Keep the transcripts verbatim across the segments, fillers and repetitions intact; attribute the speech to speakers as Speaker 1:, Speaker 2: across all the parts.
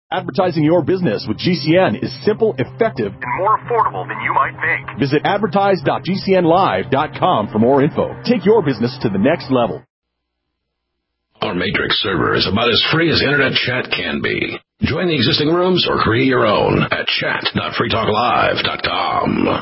Speaker 1: Advertising your business with G C N is simple, effective, and more affordable than you might think. Visit advertise dot g c n live dot com for more info. Take your business to the next level.
Speaker 2: Our Matrix server is about as free as internet chat can be. Join the existing rooms or create your own at chat dot free talk live dot com.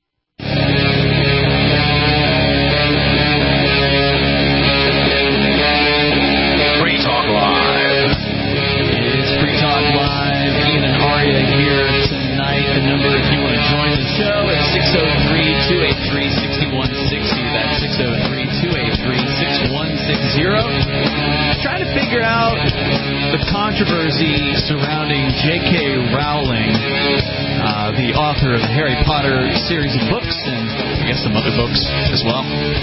Speaker 3: six oh three, two eight three, six one six zero. That's six oh three, two eight three, six one six zero. Trying to figure out the controversy surrounding J K. Rowling, uh, the author of the Harry Potter series of books, and I guess some other books as well.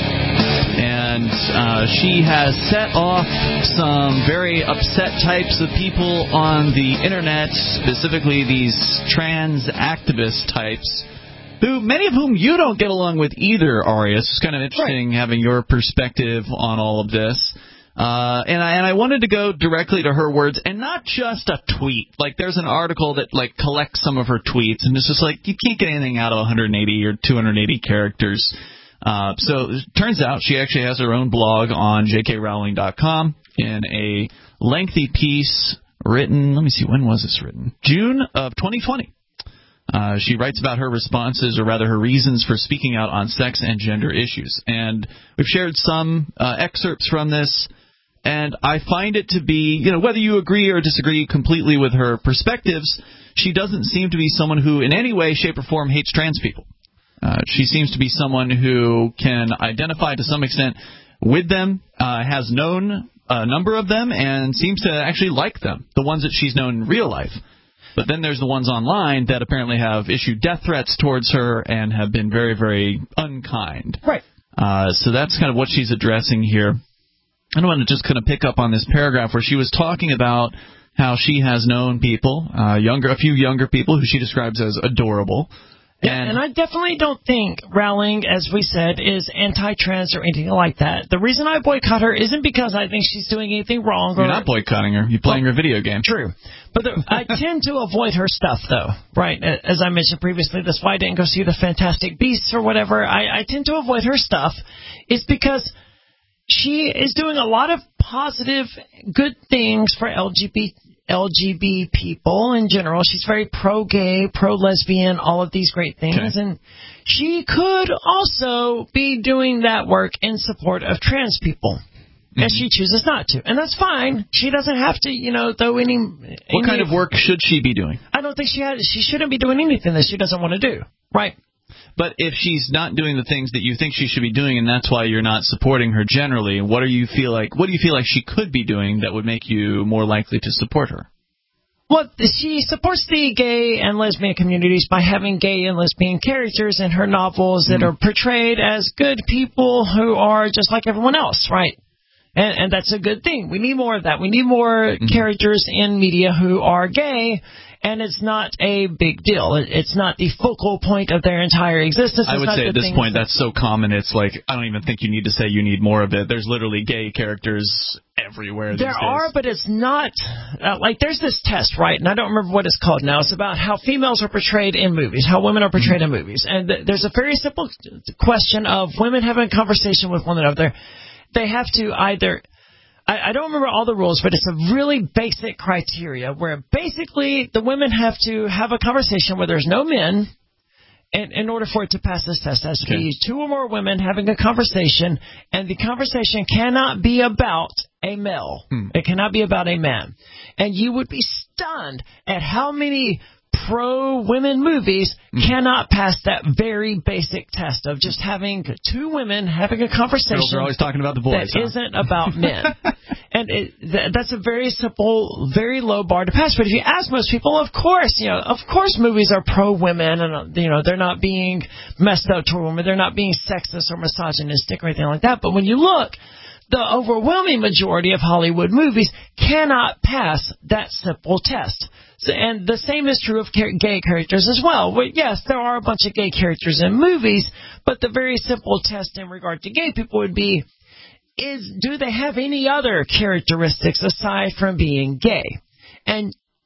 Speaker 3: And uh, she has set off some very upset types of people on the internet, specifically these trans activist types, who many of whom you don't get along with either, Aria. It's kind of interesting right. having your perspective on all of this. Uh, and I and I wanted to go directly to her words, and not just a tweet. Like, there's an article that like collects some of her tweets, and it's just like you can't get anything out of one hundred eighty or two hundred eighty characters. Uh, so it turns out she actually has her own blog on j k rowling dot com in a lengthy piece written. Let me see, when was this written? June of twenty twenty. Uh, she writes about her responses, or rather her reasons for speaking out on sex and gender issues. And we've shared some uh, excerpts from this, and I find it to be, you know, whether you agree or disagree completely with her perspectives, she doesn't seem to be someone who in any way, shape, or form hates trans people. Uh, she seems to be someone who can identify to some extent with them, uh, has known a number of them, and seems to actually like them, the ones that she's known in real life. But then there's the ones online that apparently have issued death threats towards her and have been very, very unkind.
Speaker 4: Right.
Speaker 3: Uh, so that's kind of what she's addressing here. I want to just kind of pick up on this paragraph where she was talking about how she has known people, uh, younger, a few younger people who she describes as adorable.
Speaker 4: Yeah, and, and I definitely don't think Rowling, as we said, is anti-trans or anything like that. The reason I boycott her isn't because I think she's doing anything wrong.
Speaker 3: You're
Speaker 4: or,
Speaker 3: not boycotting her. You're playing well, her video game.
Speaker 4: True. But the, I tend to avoid her stuff, though, right? As I mentioned previously, that's why I didn't go see the Fantastic Beasts or whatever. I, I tend to avoid her stuff. It's because she is doing a lot of positive, good things for L G B T. L G B T people in general. She's very pro-gay, pro-lesbian, all of these great things. Okay. And she could also be doing that work in support of trans people. Mm-hmm. And she chooses not to. And that's fine. She doesn't have to, you know, throw any...
Speaker 3: What
Speaker 4: any,
Speaker 3: kind of work should she be doing?
Speaker 4: I don't think she has, she shouldn't be doing anything that she doesn't want to do. Right.
Speaker 3: But if she's not doing the things that you think she should be doing, and that's why you're not supporting her generally, what do you feel like? What do you feel like she could be doing that would make you more likely to support her?
Speaker 4: Well, she supports the gay and lesbian communities by having gay and lesbian characters in her novels that mm-hmm. are portrayed as good people who are just like everyone else, right? And, and that's a good thing. We need more of that. We need more mm-hmm. characters in media who are gay. And it's not a big deal. It's not the focal point of their entire existence. It's
Speaker 3: I would
Speaker 4: not
Speaker 3: say at this point
Speaker 4: that...
Speaker 3: that's so common. It's like I don't even think you need to say you need more of it. There's literally gay characters everywhere these
Speaker 4: There
Speaker 3: days.
Speaker 4: are, but it's not uh, like there's this test, right? And I don't remember what it's called now. It's about how females are portrayed in movies, how women are portrayed mm-hmm. in movies. And th- there's a very simple question of women having a conversation with one another. They have to either... I don't remember all the rules, but it's a really basic criteria where basically the women have to have a conversation where there's no men in, in order for it to pass this test. It has to okay. be two or more women having a conversation, and the conversation cannot be about a male. Hmm. It cannot be about a man. And you would be stunned at how many pro-women movies mm. cannot pass that very basic test of just having two women having a conversation.
Speaker 3: Girls are always talking about the boys,
Speaker 4: that
Speaker 3: huh?
Speaker 4: isn't about men. And it, th- that's a very simple, very low bar to pass. But if you ask most people, of course, you know, of course movies are pro-women, and, you know, they're not being messed up toward women. They're not being sexist or misogynistic or anything like that. But when you look, the overwhelming majority of Hollywood movies cannot pass that simple test. So, and the same is true of gay characters as well. Well, yes, there are a bunch of gay characters in movies, but the very simple test in regard to gay people would be, is do they have any other characteristics aside from being gay? And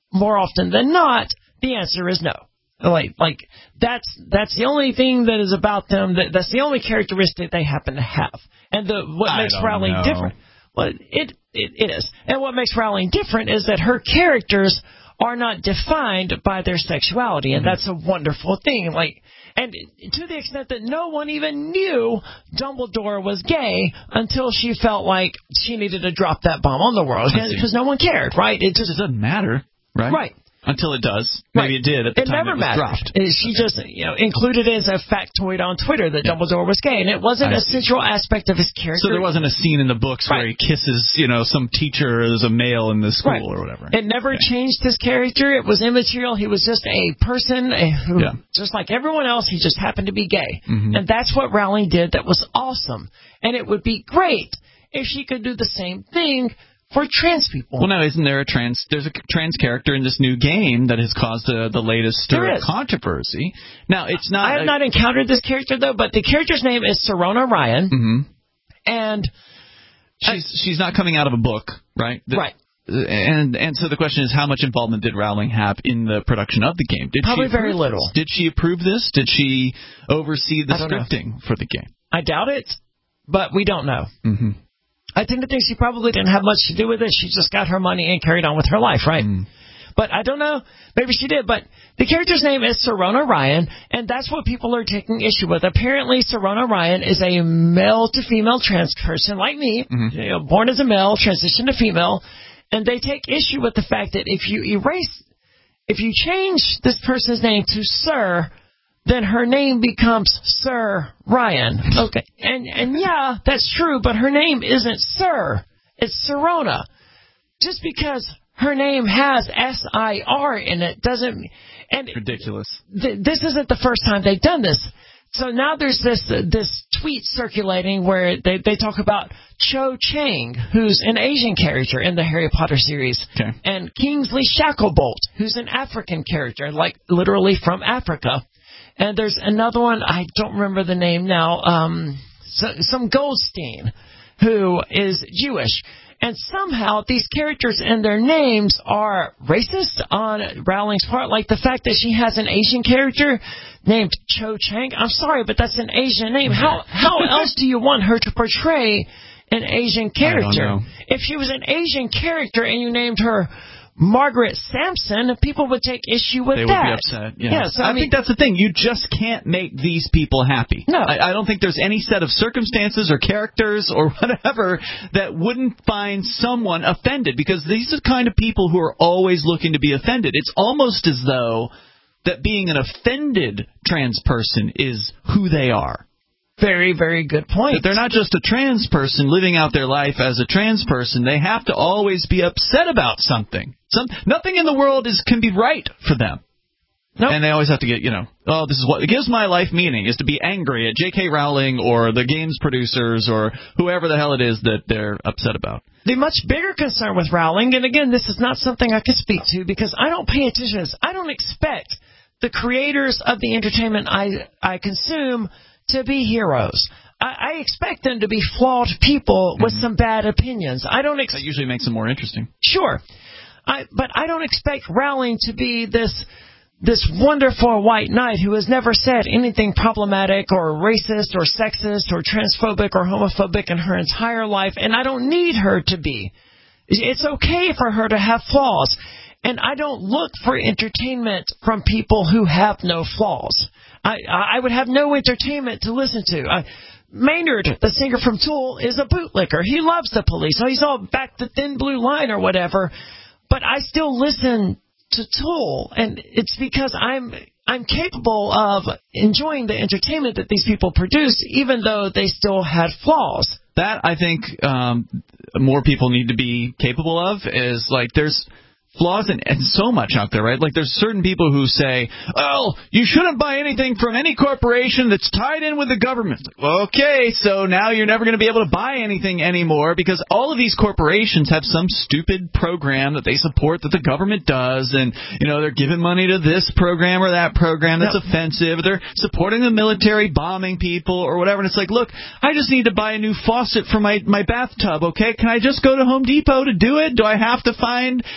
Speaker 4: more often than not, the answer is no. Like, like that's that's the only thing that is about them. That that's the only characteristic they happen to have. And the what
Speaker 3: I
Speaker 4: makes
Speaker 3: don't
Speaker 4: Rowling
Speaker 3: know.
Speaker 4: different? Well, it, it it is. And what makes Rowling different is that her characters are not defined by their sexuality, and mm-hmm. that's a wonderful thing. Like, and to the extent that no one even knew Dumbledore was gay until she felt like she needed to drop that bomb on the world, because no one cared, right? It just
Speaker 3: it doesn't matter, right?
Speaker 4: Right.
Speaker 3: Until it does. Maybe
Speaker 4: right.
Speaker 3: it did at the
Speaker 4: it
Speaker 3: time
Speaker 4: never
Speaker 3: it was
Speaker 4: mattered.
Speaker 3: dropped.
Speaker 4: She just, you know, included it as a factoid on Twitter that yeah. Dumbledore was gay, and it wasn't
Speaker 3: I
Speaker 4: a
Speaker 3: see.
Speaker 4: central aspect of his character.
Speaker 3: So there wasn't a scene in the books right. where he kisses, you know, some teacher as a male in the school
Speaker 4: right.
Speaker 3: or whatever.
Speaker 4: It never okay. changed his character. It was immaterial. He was just a person a, who, yeah. just like everyone else. He just happened to be gay. Mm-hmm. And that's what Rowling did that was awesome. And it would be great if she could do the same thing for trans people.
Speaker 3: Well, now, isn't there a trans... There's a trans character in this new game that has caused uh, the latest stir of controversy. Now, it's not...
Speaker 4: I have
Speaker 3: a,
Speaker 4: not encountered this character, though, but the character's name is Serona Ryan.
Speaker 3: Mm-hmm.
Speaker 4: And...
Speaker 3: She's, uh, she's not coming out of a book, right? The,
Speaker 4: right.
Speaker 3: And and so the question is, how much involvement did Rowling have in the production of the game? Did
Speaker 4: Probably
Speaker 3: she
Speaker 4: very little.
Speaker 3: This? Did she approve this? Did she oversee the
Speaker 4: I
Speaker 3: scripting
Speaker 4: know.
Speaker 3: for the game?
Speaker 4: I doubt it, but we don't know.
Speaker 3: Mm-hmm.
Speaker 4: I tend to think she probably didn't have much to do with it. She just got her money and carried on with her life, right? Mm. But I don't know. Maybe she did. But the character's name is Serona Ryan, and that's what people are taking issue with. Apparently, Serona Ryan is a male-to-female trans person like me, mm-hmm. you know, born as a male, transitioned to female, and they take issue with the fact that if you erase, if you change this person's name to Sir, then her name becomes Sir Ryan. Okay. And and yeah, that's true, but her name isn't Sir. It's Serona. Just because her name has S I R in it doesn't... And
Speaker 3: ridiculous.
Speaker 4: Th- this isn't the first time they've done this. So now there's this uh, this tweet circulating where they, they talk about Cho Chang, who's an Asian character in the Harry Potter series,
Speaker 3: okay.
Speaker 4: and Kingsley Shacklebolt, who's an African character, like literally from Africa. And there's another one, I don't remember the name now, um, so, some Goldstein, who is Jewish. And somehow these characters and their names are racist on Rowling's part. Like the fact that she has an Asian character named Cho Chang. I'm sorry, but that's an Asian name. How how else do you want her to portray an Asian character?
Speaker 3: I don't know.
Speaker 4: If she was an Asian character and you named her Margaret Sampson, people would take issue with
Speaker 3: they
Speaker 4: that.
Speaker 3: They would be upset. Yeah,
Speaker 4: yeah so,
Speaker 3: I,
Speaker 4: I mean,
Speaker 3: think that's the thing. You just can't make these people happy.
Speaker 4: No.
Speaker 3: I, I don't think there's any set of circumstances or characters or whatever that wouldn't find someone offended, because these are the kind of people who are always looking to be offended. It's almost as though that being an offended trans person is who they are.
Speaker 4: Very, very good point.
Speaker 3: That they're not just a trans person living out their life as a trans person. They have to always be upset about something. Some nothing in the world is can be right for them. Nope. And they always have to get, you know, oh, this is what it gives my life meaning, is to be angry at J K Rowling or the game's producers or whoever the hell it is that they're upset about.
Speaker 4: The much bigger concern with Rowling, and again, this is not something I can speak to because I don't pay attention to this. I don't expect the creators of the entertainment I I consume to be heroes. I, I expect them to be flawed people with mm-hmm. some bad opinions. I don't. Ex-
Speaker 3: that usually makes them more interesting.
Speaker 4: Sure, I, but I don't expect Rowling to be this this wonderful white knight who has never said anything problematic or racist or sexist or transphobic or homophobic in her entire life, and I don't need her to be. It's okay for her to have flaws, and I don't look for entertainment from people who have no flaws. I, I would have no entertainment to listen to. I, Maynard, the singer from Tool, is a bootlicker. He loves the Police. So he's all back the thin blue line or whatever. But I still listen to Tool, and it's because I'm I'm capable of enjoying the entertainment that these people produce, even though they still had flaws.
Speaker 3: That, I think, um, more people need to be capable of is, like, there's flaws in, and so much out there, right? Like, there's certain people who say, oh, you shouldn't buy anything from any corporation that's tied in with the government. Like, okay, so now you're never going to be able to buy anything anymore because all of these corporations have some stupid program that they support that the government does, and, you know, they're giving money to this program or that program that's yep. offensive. They're supporting the military bombing people or whatever, and it's like, look, I just need to buy a new faucet for my, my bathtub, okay? Can I just go to Home Depot to do it? Do I have to find, you know,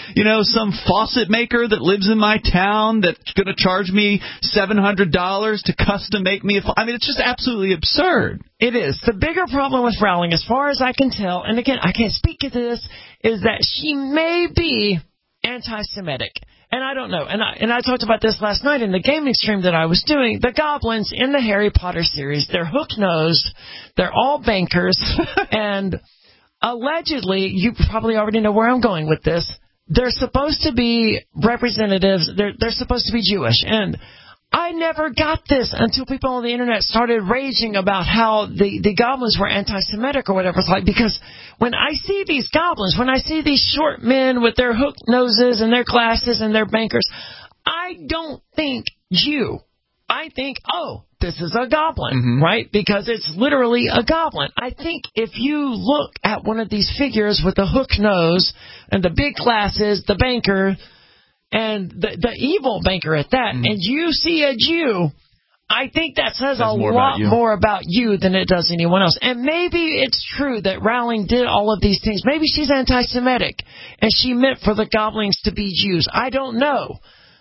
Speaker 5: some faucet maker that lives in my town that's going to charge me seven hundred dollars to custom make me a fa- I mean, it's just absolutely absurd.
Speaker 4: It is. The bigger problem with Rowling, as far as I can tell, and again, I can't speak to this, is that she may be anti-Semitic. And I don't know. And I, and I talked about this last night in the gaming stream that I was doing. The goblins in the Harry Potter series, they're hook-nosed. They're all bankers. And allegedly, you probably already know where I'm going with this, they're supposed to be representatives. They're, they're supposed to be Jewish. And I never got this until people on the internet started raging about how the, the goblins were anti-Semitic or whatever it's like. Because when I see these goblins, when I see these short men with their hooked noses and their glasses and their bankers, I don't think Jew. I think, oh, this is a goblin, mm-hmm. right? Because it's literally a goblin. I think if you look at one of these figures with the hook nose and the big glasses, the banker, and the, the evil banker at that, mm-hmm. and you see a Jew, I think that says a lot more about you than it does anyone else. And maybe it's true that Rowling did all of these things. Maybe she's anti-Semitic, and she meant for the goblins to be Jews. I don't know.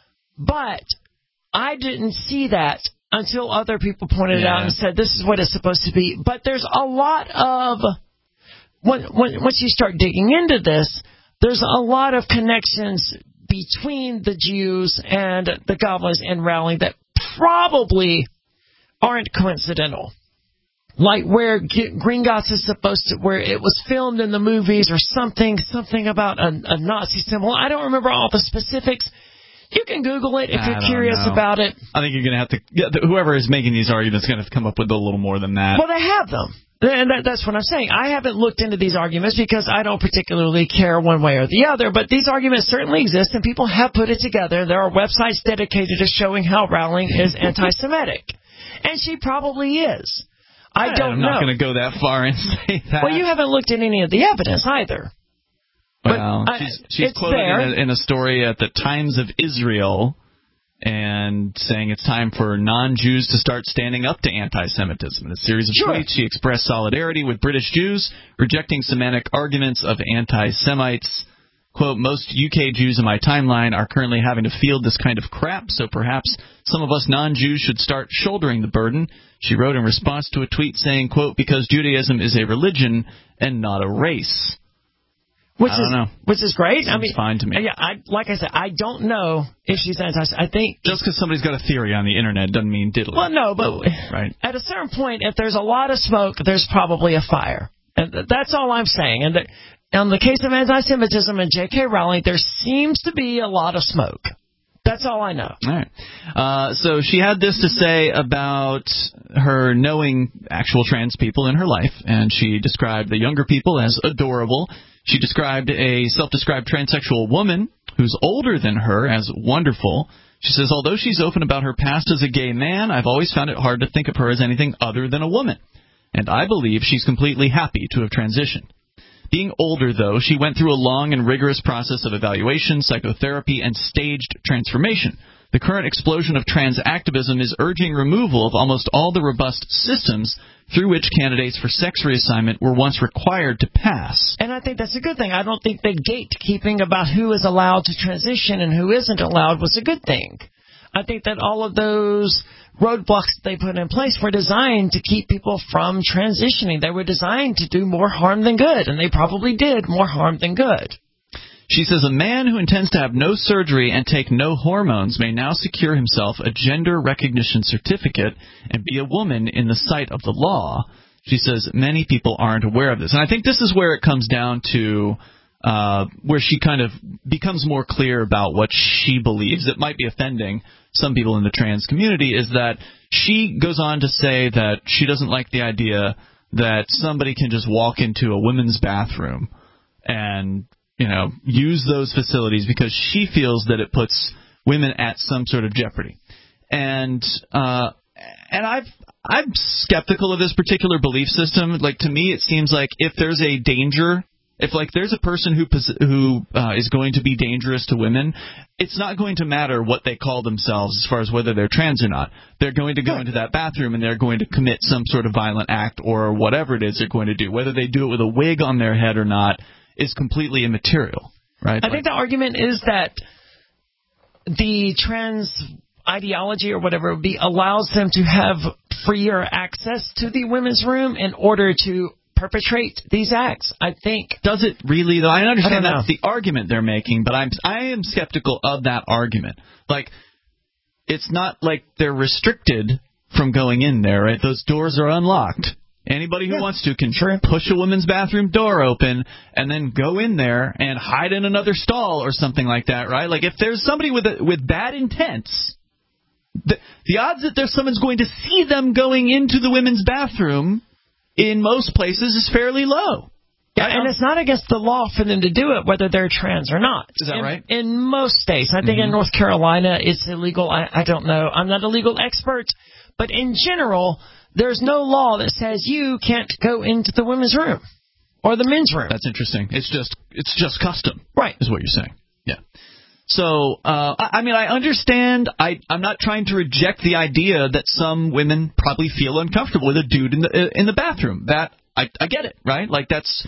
Speaker 4: But I didn't see that until other people pointed yeah. out and said, this is what it's supposed to be. But there's a lot of, when, when, once you start digging into this, there's a lot of connections between the Jews and the goblins and Rowling that probably aren't coincidental. Like where Gringotts is supposed to, where it was filmed in the movies or something, something about a, a Nazi symbol. I don't remember all the specifics. You can Google it if you're curious know. about it.
Speaker 5: I think you're going to have to, yeah, whoever is making these arguments is going to have to come up with a little more than that.
Speaker 4: Well, they have them. And that, that's what I'm saying. I haven't looked into these arguments because I don't particularly care one way or the other, but these arguments certainly exist, and people have put it together. There are websites dedicated to showing how Rowling is anti-Semitic. And she probably is. I don't
Speaker 5: I'm
Speaker 4: know.
Speaker 5: I'm not going to go that far and say that.
Speaker 4: Well, you haven't looked at any of the evidence either.
Speaker 5: Well,
Speaker 4: but,
Speaker 5: she's, she's quoted in a, in a story at the Times of Israel and saying it's time for non-Jews to start standing up to anti-Semitism. In a series of
Speaker 4: sure.
Speaker 5: tweets, she expressed solidarity with British Jews, rejecting Semitic arguments of anti-Semites. Quote, most U K Jews in my timeline are currently having to field this kind of crap, so perhaps some of us non-Jews should start shouldering the burden. She wrote in response to a tweet saying, quote, because Judaism is a religion and not a race.
Speaker 4: Which
Speaker 5: I don't
Speaker 4: is,
Speaker 5: know.
Speaker 4: Which is great.
Speaker 5: Seems
Speaker 4: I mean,
Speaker 5: fine to me.
Speaker 4: Yeah, I, like I said, I don't know if she's anti. I think
Speaker 5: just because somebody's got a theory on the internet doesn't mean diddly.
Speaker 4: Well, no, but
Speaker 5: right.
Speaker 4: At a certain point, if there's a lot of smoke, there's probably a fire, and that's all I'm saying. And the, on the case of anti-Semitism and J K Rowling, there seems to be a lot of smoke. That's all I know.
Speaker 5: All right. Uh, so she had this to say about her knowing actual trans people in her life, and she described the younger people as adorable. She described a self-described transsexual woman who's older than her as wonderful. She says, although she's open about her past as a gay man, I've always found it hard to think of her as anything other than a woman. And I believe she's completely happy to have transitioned. Being older, though, she went through a long and rigorous process of evaluation, psychotherapy, and staged transformation. The current explosion of trans activism is urging removal of almost all the robust systems through which candidates for sex reassignment were once required to pass.
Speaker 4: And I think that's a good thing. I don't think the gatekeeping about who is allowed to transition and who isn't allowed was a good thing. I think that all of those roadblocks that they put in place were designed to keep people from transitioning. They were designed to do more harm than good, and they probably did more harm than good.
Speaker 5: She says a man who intends to have no surgery and take no hormones may now secure himself a gender recognition certificate and be a woman in the sight of the law. She says many people aren't aware of this. And I think this is where it comes down to uh, where she kind of becomes more clear about what she believes. It might be offending some people in the trans community, is that she goes on to say that she doesn't like the idea that somebody can just walk into a women's bathroom and, you know, use those facilities because she feels that it puts women at some sort of jeopardy. And uh, and I've I'm skeptical of this particular belief system. Like, to me, it seems like if there's a danger, if like there's a person who who uh, is going to be dangerous to women, it's not going to matter what they call themselves as far as whether they're trans or not. They're going to go into that bathroom and they're going to commit some sort of violent act or whatever it is they're going to do. Whether they do it with a wig on their head or not is completely immaterial. right?
Speaker 4: I
Speaker 5: like,
Speaker 4: think the argument is that the trans ideology or whatever it would be allows them to have freer access to the women's room in order to perpetrate these acts. I think.
Speaker 5: Does it really, though? I understand
Speaker 4: I
Speaker 5: that's the argument they're making, but I'm I am skeptical of that argument. Like, it's not like they're restricted from going in there, right? Those doors are unlocked. Anybody who yeah. wants to can sure. push a women's bathroom door open and then go in there and hide in another stall or something like that, right? Like, if there's somebody with a, with bad intents, the, the odds that there's someone's going to see them going into the women's bathroom in most places is fairly low.
Speaker 4: Yeah, and it's not against the law for them to do it, whether they're trans or not.
Speaker 5: Is that
Speaker 4: in,
Speaker 5: right?
Speaker 4: In most states. I think
Speaker 5: mm-hmm.
Speaker 4: in North Carolina it's illegal. I, I don't know. I'm not a legal expert. But in general, there's no law that says you can't go into the women's room or the men's room.
Speaker 5: That's interesting. It's just it's just custom.
Speaker 4: Right.
Speaker 5: Is what you're saying. Yeah. So, uh, I, I mean, I understand. I, I'm not trying to reject the idea that some women probably feel uncomfortable with a dude in the in the bathroom. That I, I get it, right? Like, that's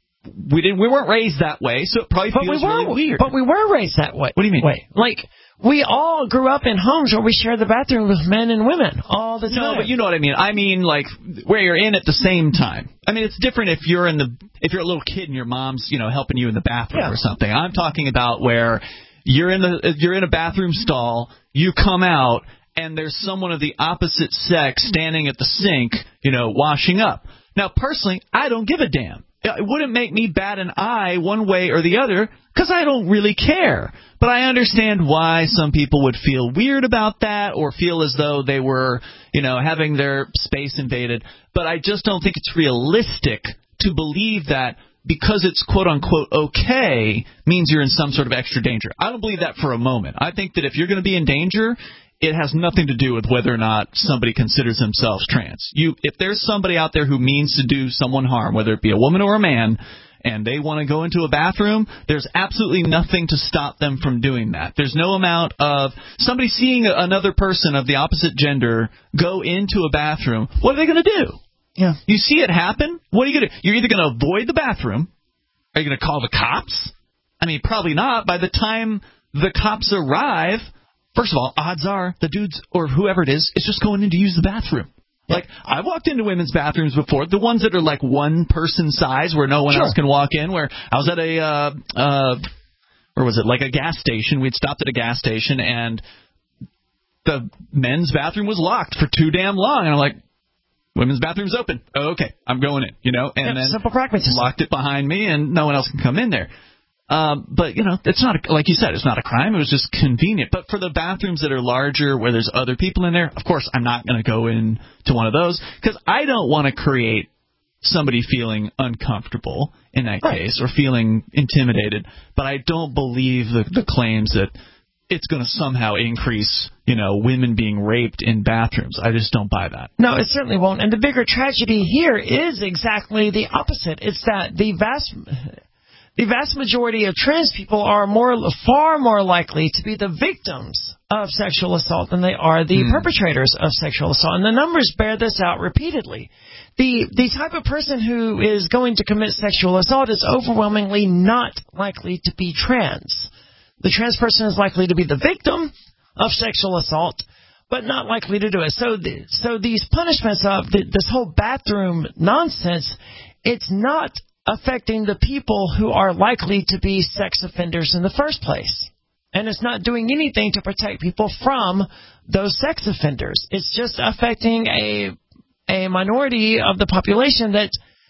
Speaker 5: we didn't we weren't raised that way, so it probably
Speaker 4: but
Speaker 5: feels
Speaker 4: we were,
Speaker 5: really weird.
Speaker 4: But we were raised that way.
Speaker 5: What do you mean?
Speaker 4: Wait, like we all grew up in homes where we shared the bathroom with men and women all the time.
Speaker 5: No, but you know what I mean. I mean, like, where you're in at the same time. I mean, it's different if you're in the if you're a little kid and your mom's, you know, helping you in the bathroom yeah. or something. I'm talking about where you're in the you're in a bathroom stall, you come out, and there's someone of the opposite sex standing at the sink, you know, washing up. Now, personally, I don't give a damn. It wouldn't make me bat an eye one way or the other because I don't really care. But I understand why some people would feel weird about that or feel as though they were, you know, having their space invaded. But I just don't think it's realistic to believe that because it's quote-unquote okay means you're in some sort of extra danger. I don't believe that for a moment. I think that if you're going to be in danger, it has nothing to do with whether or not somebody considers themselves trans. You, if there's somebody out there who means to do someone harm, whether it be a woman or a man, and they want to go into a bathroom, there's absolutely nothing to stop them from doing that. There's no amount of somebody seeing another person of the opposite gender go into a bathroom. What are they going to do?
Speaker 4: Yeah.
Speaker 5: You see it happen? What are you going to do? You're either going to avoid the bathroom. Are you going to call the cops? I mean, probably not. By the time the cops arrive, first of all, odds are the dudes or whoever it is is just going in to use the bathroom. Yeah. Like, I've walked into women's bathrooms before, the ones that are like one person size where no one sure. else can walk in, where I was at a, uh, uh, where was it, like a gas station. We'd stopped at a gas station, and the men's bathroom was locked for too damn long. And I'm like, women's bathroom's open. Oh, okay, I'm going in, you know, and
Speaker 4: yeah,
Speaker 5: then
Speaker 4: simple pragmatism.
Speaker 5: Locked it behind me, and no one else can come in there. Um, but, you know, it's not, a, like you said, it's not a crime. It was just convenient. But for the bathrooms that are larger where there's other people in there, of course, I'm not going to go in to one of those because I don't want to create somebody feeling uncomfortable in that right. case or feeling intimidated. But I don't believe the, the claims that it's going to somehow increase, you know, women being raped in bathrooms. I just don't buy that.
Speaker 4: No, it certainly won't. And the bigger tragedy here is exactly the opposite. It's that the vast... The vast majority of trans people are more, far more likely to be the victims of sexual assault than they are the mm. perpetrators of sexual assault. And the numbers bear this out repeatedly. The the type of person who is going to commit sexual assault is overwhelmingly not likely to be trans. The trans person is likely to be the victim of sexual assault, but not likely to do it. So, the, so these punishments of the, this whole bathroom nonsense, it's not affecting the people who are likely to be sex offenders in the first place. And it's not doing anything to protect people from those sex offenders. It's just affecting a a minority of the population that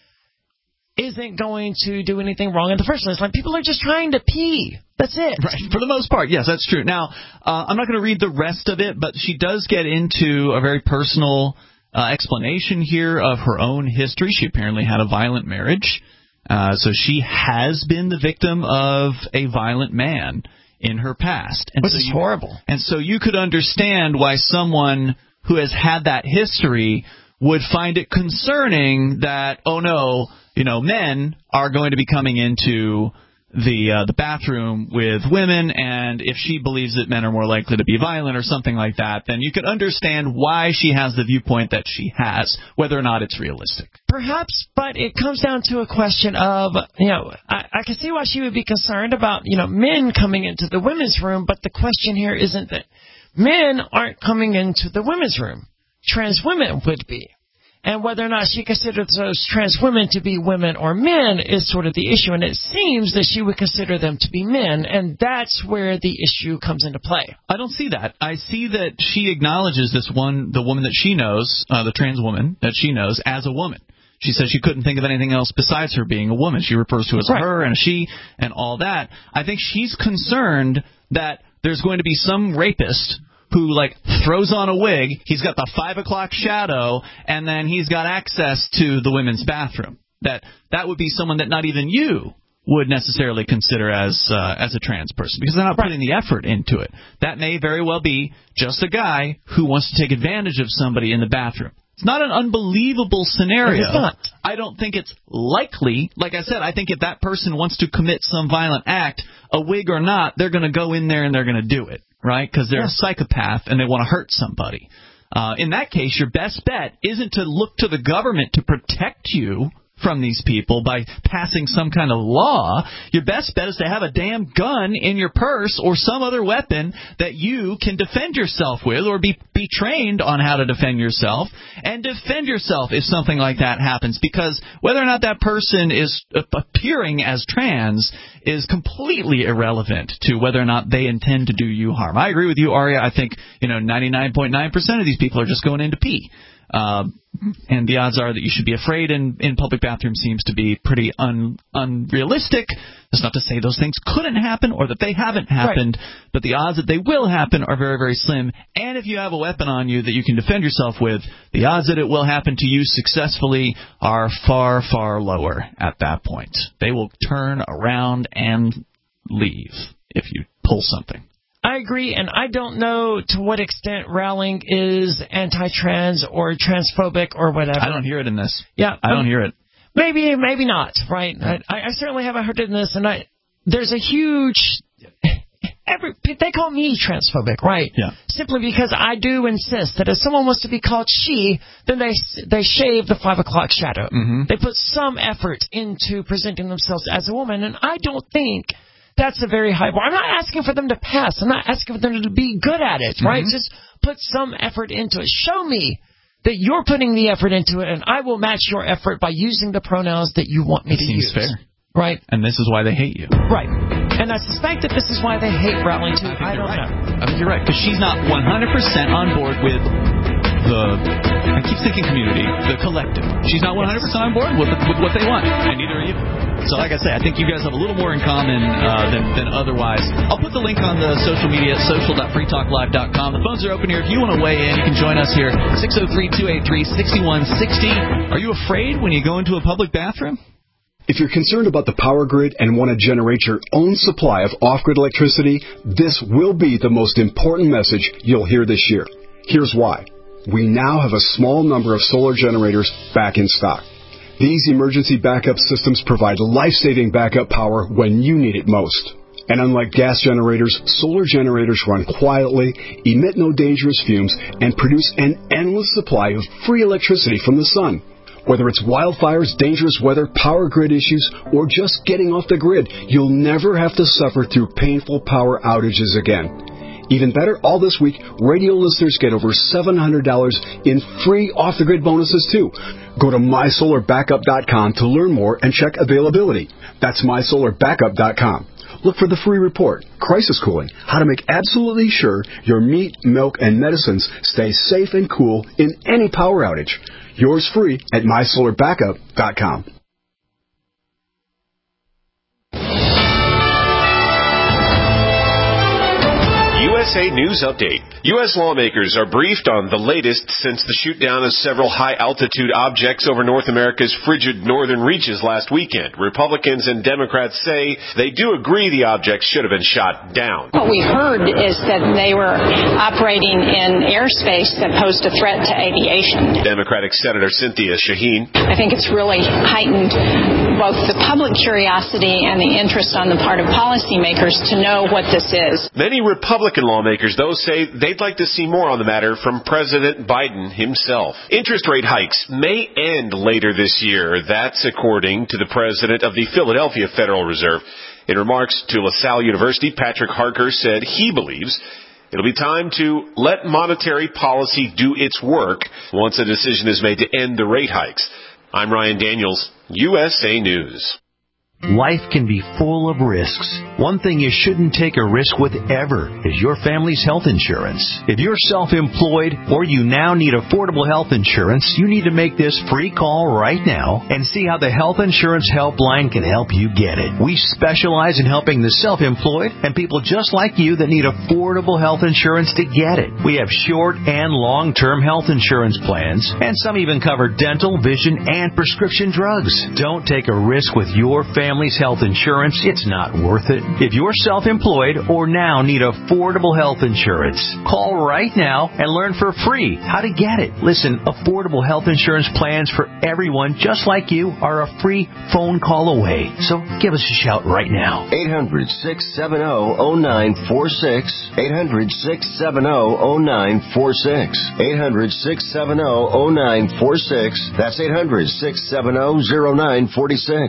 Speaker 4: isn't going to do anything wrong in the first place. Like, people are just trying to pee. That's it.
Speaker 5: Right. For the most part, yes, that's true. Now, uh, I'm not going to read the rest of it, but she does get into a very personal uh, explanation here of her own history. She apparently had a violent marriage. Uh, so she has been the victim of a violent man in her past. And
Speaker 4: Which
Speaker 5: so
Speaker 4: is
Speaker 5: you,
Speaker 4: horrible.
Speaker 5: And so you could understand why someone who has had that history would find it concerning that, oh no, you know, men are going to be coming into the uh, the bathroom with women, and if she believes that men are more likely to be violent or something like that, then you could understand why she has the viewpoint that she has, whether or not it's realistic.
Speaker 4: Perhaps, but it comes down to a question of, you know, I, I can see why she would be concerned about, you know, men coming into the women's room, but the question here isn't that men aren't coming into the women's room. Trans women would be. And whether or not she considers those trans women to be women or men is sort of the issue. And it seems that she would consider them to be men, and that's where the issue comes into play.
Speaker 5: I don't see that. I see that she acknowledges this one, the woman that she knows, uh, the trans woman that she knows, as a woman. She says she couldn't think of anything else besides her being a woman. She refers to as right. her and a she and all that. I think she's concerned that there's going to be some rapist who, like, throws on a wig, he's got the five o'clock shadow, and then he's got access to the women's bathroom. That that would be someone that not even you would necessarily consider as uh, as a trans person, because they're not putting the effort into it. That may very well be just a guy who wants to take advantage of somebody in the bathroom. It's not an unbelievable scenario.
Speaker 4: It's not.
Speaker 5: I don't think it's likely. Like I said, I think if that person wants to commit some violent act, a wig or not, they're going to go in there and they're going to do it, right? Because they're yeah. a psychopath and they want to hurt somebody. Uh, in that case, your best bet isn't to look to the government to protect you from these people by passing some kind of law. Your best bet is to have a damn gun in your purse or some other weapon that you can defend yourself with, or be, be trained on how to defend yourself, and defend yourself if something like that happens, because whether or not that person is appearing as trans is completely irrelevant to whether or not they intend to do you harm. I agree with you, Aria. I think, you know, ninety-nine point nine percent of these people are just going in to pee. Uh, and the odds are that you should be afraid in, in public bathrooms seems to be pretty un, unrealistic. That's not to say those things couldn't happen or that they haven't happened, right. but the odds that they will happen are very, very slim. And if you have a weapon on you that you can defend yourself with, the odds that it will happen to you successfully are far, far lower at that point. They will turn around and leave if you pull something.
Speaker 4: I agree, and I don't know to what extent Rowling is anti-trans or transphobic or whatever.
Speaker 5: I don't hear it in this.
Speaker 4: Yeah,
Speaker 5: I don't um, hear it.
Speaker 4: Maybe, maybe not, right? I, I certainly haven't heard it in this, and I, there's a huge... Every, they call me transphobic, right?
Speaker 5: Yeah.
Speaker 4: Simply because I do insist that if someone wants to be called she, then they they shave the five o'clock shadow.
Speaker 5: Mm-hmm.
Speaker 4: They put some effort into presenting themselves as a woman, and I don't think... That's a very high bar. I'm not asking for them to pass. I'm not asking for them to be good at it, right? Mm-hmm. Just put some effort into it. Show me that you're putting the effort into it, and I will match your effort by using the pronouns that you want me
Speaker 5: it
Speaker 4: to
Speaker 5: seems
Speaker 4: use.
Speaker 5: Fair.
Speaker 4: Right?
Speaker 5: And this is why they hate you.
Speaker 4: Right. And I suspect that this is why they hate Rowling, too. I, I don't
Speaker 5: right.
Speaker 4: know.
Speaker 5: I think you're right, because she's not one hundred percent on board with the, I keep thinking community, the collective. She's not one hundred percent on board with, with what they want, and neither are you. So like I say, I think you guys have a little more in common uh, than, than otherwise. I'll put the link on the social media, social dot free talk live dot com. The phones are open here. If you want to weigh in, you can join us here, six oh three, two eight three, six one six oh. Are you afraid when you go into a public bathroom?
Speaker 6: If you're concerned about the power grid and want to generate your own supply of off-grid electricity, this will be the most important message you'll hear this year. Here's why. We now have a small number of solar generators back in stock. These emergency backup systems provide life-saving backup power when you need it most. And unlike gas generators, solar generators run quietly, emit no dangerous fumes, and produce an endless supply of free electricity from the sun. Whether it's wildfires, dangerous weather, power grid issues, or just getting off the grid, you'll never have to suffer through painful power outages again. Even better, all this week, radio listeners get over seven hundred dollars in free off-the-grid bonuses, too. Go to my solar backup dot com to learn more and check availability. That's my solar backup dot com. Look for the free report, Crisis Cooling, how to make absolutely sure your meat, milk, and medicines stay safe and cool in any power outage. Yours free at my solar backup dot com.
Speaker 7: U S A News Update. U S lawmakers are briefed on the latest since the shoot-down of several high-altitude objects over North America's frigid northern reaches last weekend. Republicans and Democrats say they do agree the objects should have been shot down.
Speaker 8: What we heard is that they were operating in airspace that posed a threat to aviation.
Speaker 7: Democratic Senator Cynthia Shaheen.
Speaker 8: I think it's really heightened both the public curiosity and the interest on the part of policymakers to know what this is.
Speaker 7: Many Republican lawmakers, though, say they'd like to see more on the matter from President Biden himself. Interest rate hikes may end later this year. That's according to the president of the Philadelphia Federal Reserve. In remarks to LaSalle University, Patrick Harker said he believes it'll be time to let monetary policy do its work once a decision is made to end the rate hikes. I'm Ryan Daniels, U S A News.
Speaker 9: Life can be full of risks. One thing you shouldn't take a risk with ever is your family's health insurance. If you're self-employed or you now need affordable health insurance, you need to make this free call right now and see how the Health Insurance Helpline can help you get it. We specialize in helping the self-employed and people just like you that need affordable health insurance to get it. We have short and long-term health insurance plans, and some even cover dental, vision, and prescription drugs. Don't take a risk with your family. Family's health insurance, it's not worth it. If you're self-employed or now need affordable health insurance, call right now and learn for free how to get it. Listen, affordable health insurance plans for everyone just like you are a free phone call away. So give us a shout right now.
Speaker 10: eight hundred, six seven zero, zero nine four six. eight hundred, six seven zero, zero nine four six. eight hundred, six seven zero, zero nine four six. That's eight hundred, six seven zero, zero nine four six.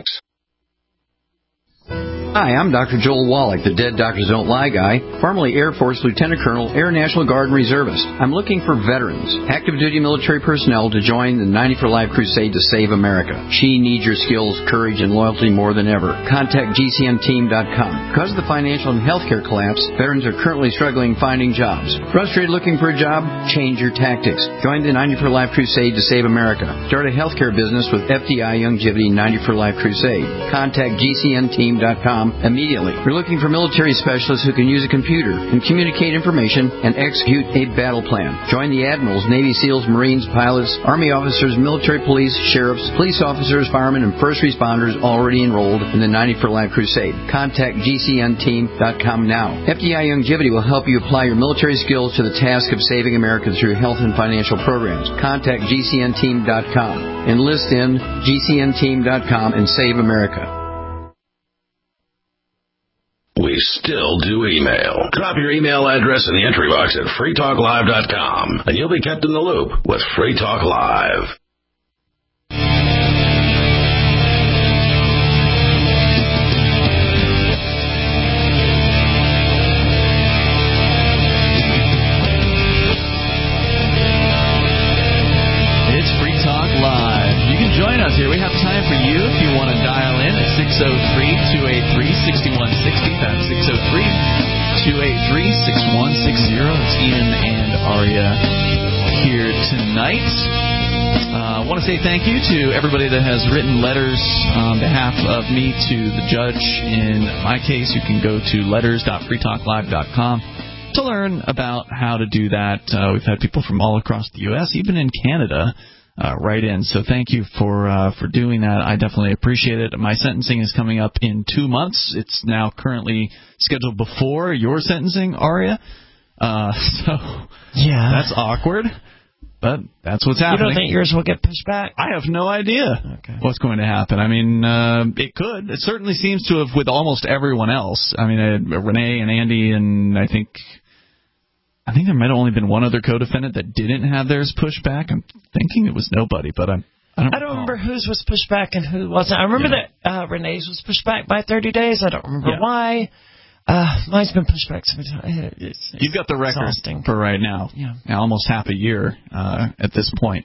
Speaker 11: Hi, I'm Doctor Joel Wallach, the Dead Doctors Don't Lie guy, formerly Air Force Lieutenant Colonel, Air National Guard and Reservist. I'm looking for veterans, active duty military personnel to join the ninety for Life crusade to save America. She needs your skills, courage, and loyalty more than ever. Contact G C N team dot com. Because of the financial and healthcare collapse, veterans are currently struggling finding jobs. Frustrated looking for a job? Change your tactics. Join the ninety for Life crusade to save America. Start a healthcare business with F D I Youngevity ninety for Life crusade. Contact G C N team dot com immediately. We're looking for military specialists who can use a computer and communicate information and execute a battle plan. Join the admirals, Navy SEALs, Marines, pilots, Army officers, military police, sheriffs, police officers, firemen, and first responders already enrolled in the ninety for Life crusade. Contact G C N team dot com now. F D I Youngevity will help you apply your military skills to the task of saving America through health and financial programs. Contact G C N team dot com. Enlist in G C N team dot com and save America.
Speaker 2: We still do email. Drop your email address in the entry box at free talk live dot com, and you'll be kept in the loop with Free Talk Live.
Speaker 5: It's Free Talk Live. You can join us here. We have time for you if you want to dial in at six oh three, two eight three, six one six oh. That's six oh three, two eight three, six one six oh. It's Ian and Aria here tonight. I uh, want to say thank you to everybody that has written letters on behalf of me to the judge. In my case, you can go to letters dot free talk live dot com to learn about how to do that. Uh, we've had people from all across the U S, even in Canada, Uh, right in. So thank you for uh, for doing that. I definitely appreciate it. My sentencing is coming up in two months. It's now currently scheduled before your sentencing, Aria. Uh, so
Speaker 4: yeah,
Speaker 5: that's awkward. But that's what's happening.
Speaker 4: You don't think yours will get pushed back?
Speaker 5: I have no idea okay. what's going to happen. I mean, uh, it could. It certainly seems to have with almost everyone else. I mean, uh, Renee and Andy, and I think. I think there might have only been one other co-defendant that didn't have theirs pushed back. I'm thinking it was nobody, but I'm, I don't
Speaker 4: I don't remember whose was pushed back and who wasn't. I remember yeah. that uh, Renee's was pushed back by thirty days. I don't remember yeah. why. Uh, mine's been pushed back so many times. It's, it's
Speaker 5: You've got the record
Speaker 4: exhausting.
Speaker 5: for right now.
Speaker 4: Yeah.
Speaker 5: Almost half a year uh, at this point.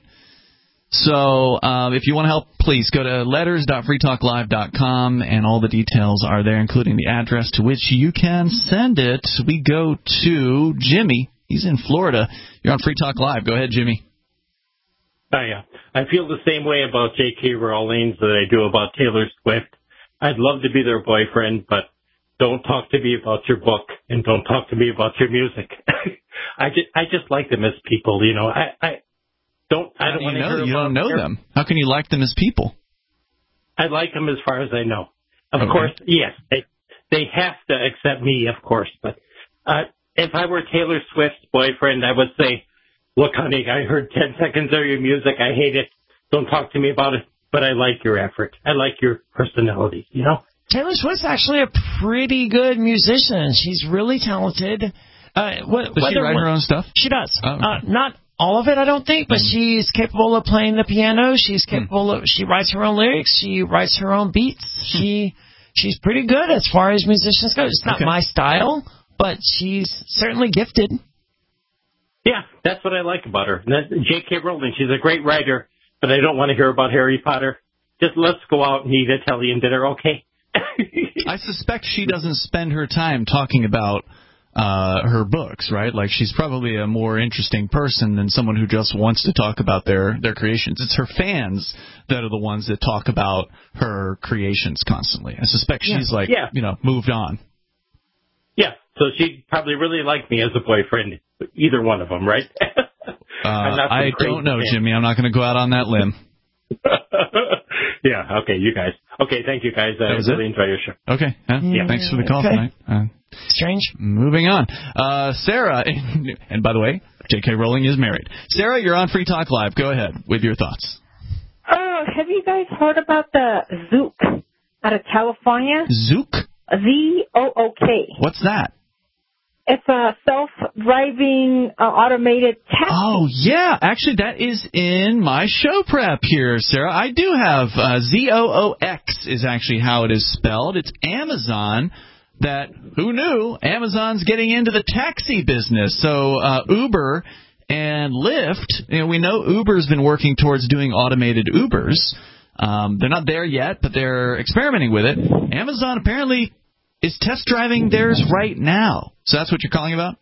Speaker 5: So um, if you want to help, please go to letters dot free talk live dot com, and all the details are there, including the address to which you can send it. We go to Jimmy. He's in Florida. You're on Free Talk Live. Go ahead, Jimmy.
Speaker 12: Oh, yeah. I feel the same way about J K. Rowling that I do about Taylor Swift. I'd love to be their boyfriend, but don't talk to me about your book and don't talk to me about your music. I just, I just like them as people, you know. I, I don't, I don't want to hear
Speaker 5: You don't know them. How can you like them as people?
Speaker 12: I like them as far as I know. Of
Speaker 5: okay.
Speaker 12: course, yes, they, they have to accept me, of course, but, uh, if I were Taylor Swift's boyfriend, I would say, look, honey, I heard ten seconds of your music. I hate it. Don't talk to me about it. but I like your effort. I like your personality, you know?
Speaker 4: Taylor Swift's actually a pretty good musician. She's really talented. Uh, what,
Speaker 5: does she write her own stuff?
Speaker 4: She does.
Speaker 5: Oh, okay.
Speaker 4: uh, not all of it, I don't think, but mm. she's capable of playing the piano. She's capable mm. of. She writes her own lyrics. She writes her own beats. Mm. She she's pretty good as far as musicians go. It's not okay. my style, but she's certainly gifted.
Speaker 12: Yeah, that's what I like about her. J K. Rowling, she's a great writer, but I don't want to hear about Harry Potter. Just let's go out and eat Italian dinner, okay?
Speaker 5: I suspect she doesn't spend her time talking about uh, her books, right? Like, she's probably a more interesting person than someone who just wants to talk about their, their creations. It's her fans that are the ones that talk about her creations constantly. I suspect she's, yeah. like, yeah. you know, moved on.
Speaker 12: Yeah, so she'd probably really like me as a boyfriend, either one of them, right?
Speaker 5: uh, I don't know, fan. Jimmy. I'm not going to go out on that limb.
Speaker 12: Yeah, okay, you guys. Okay, thank you, guys. I really enjoy your show.
Speaker 5: Okay, yeah, yeah. Thanks for the call
Speaker 4: okay.
Speaker 5: tonight. Uh,
Speaker 4: Strange.
Speaker 5: Moving on. Uh, Sarah, and by the way, J K. Rowling is married. Sarah, you're on Free Talk Live. Go ahead with your thoughts.
Speaker 13: Oh, have you guys heard about the Zook out of California?
Speaker 5: Zook?
Speaker 13: Z O O K.
Speaker 5: What's that?
Speaker 13: It's a self-driving uh, automated taxi.
Speaker 5: Oh, yeah. Actually, that is in my show prep here, Sarah. I do have uh, Z O O X is actually how it is spelled. It's Amazon that, who knew, Amazon's getting into the taxi business. So uh, Uber and Lyft, you know, we know Uber's been working towards doing automated Ubers. Um, they're not there yet, but they're experimenting with it. Amazon apparently is test driving theirs right now. So that's what you're calling about?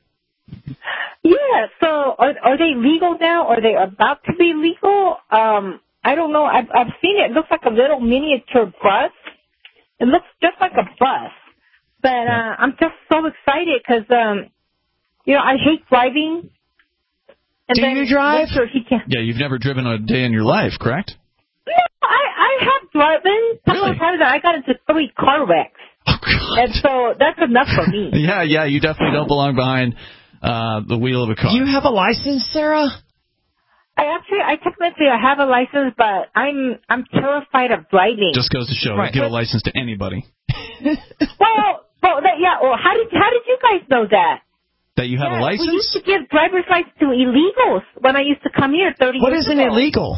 Speaker 13: Yeah, so are, are they legal now? Are they about to be legal? Um, I don't know. I've, I've seen it. It looks like a little miniature bus. It looks just like a bus. But uh, I'm just so excited because, um, you know, I hate driving. And
Speaker 4: Do
Speaker 13: then
Speaker 4: you drive?
Speaker 13: He can...
Speaker 5: Yeah, you've never driven a day in your life, correct?
Speaker 13: No, I, I have driven.
Speaker 5: Really?
Speaker 13: I got into three car wrecks.
Speaker 5: Oh, God.
Speaker 13: And so that's enough for me.
Speaker 5: yeah, yeah, you definitely don't belong behind uh, the wheel of a car.
Speaker 4: You have a license, Sarah?
Speaker 13: I actually, I technically I have a license, but I'm I'm terrified of driving.
Speaker 5: Just goes to show, right. You get a license to anybody.
Speaker 13: well, well, that, yeah. Well, how did how did you guys know that?
Speaker 5: That you have
Speaker 13: yeah,
Speaker 5: a license?
Speaker 13: We used to give driver's license to illegals when I used to come here thirty
Speaker 4: what
Speaker 13: years
Speaker 4: ago.
Speaker 13: ago.
Speaker 4: What is an illegal?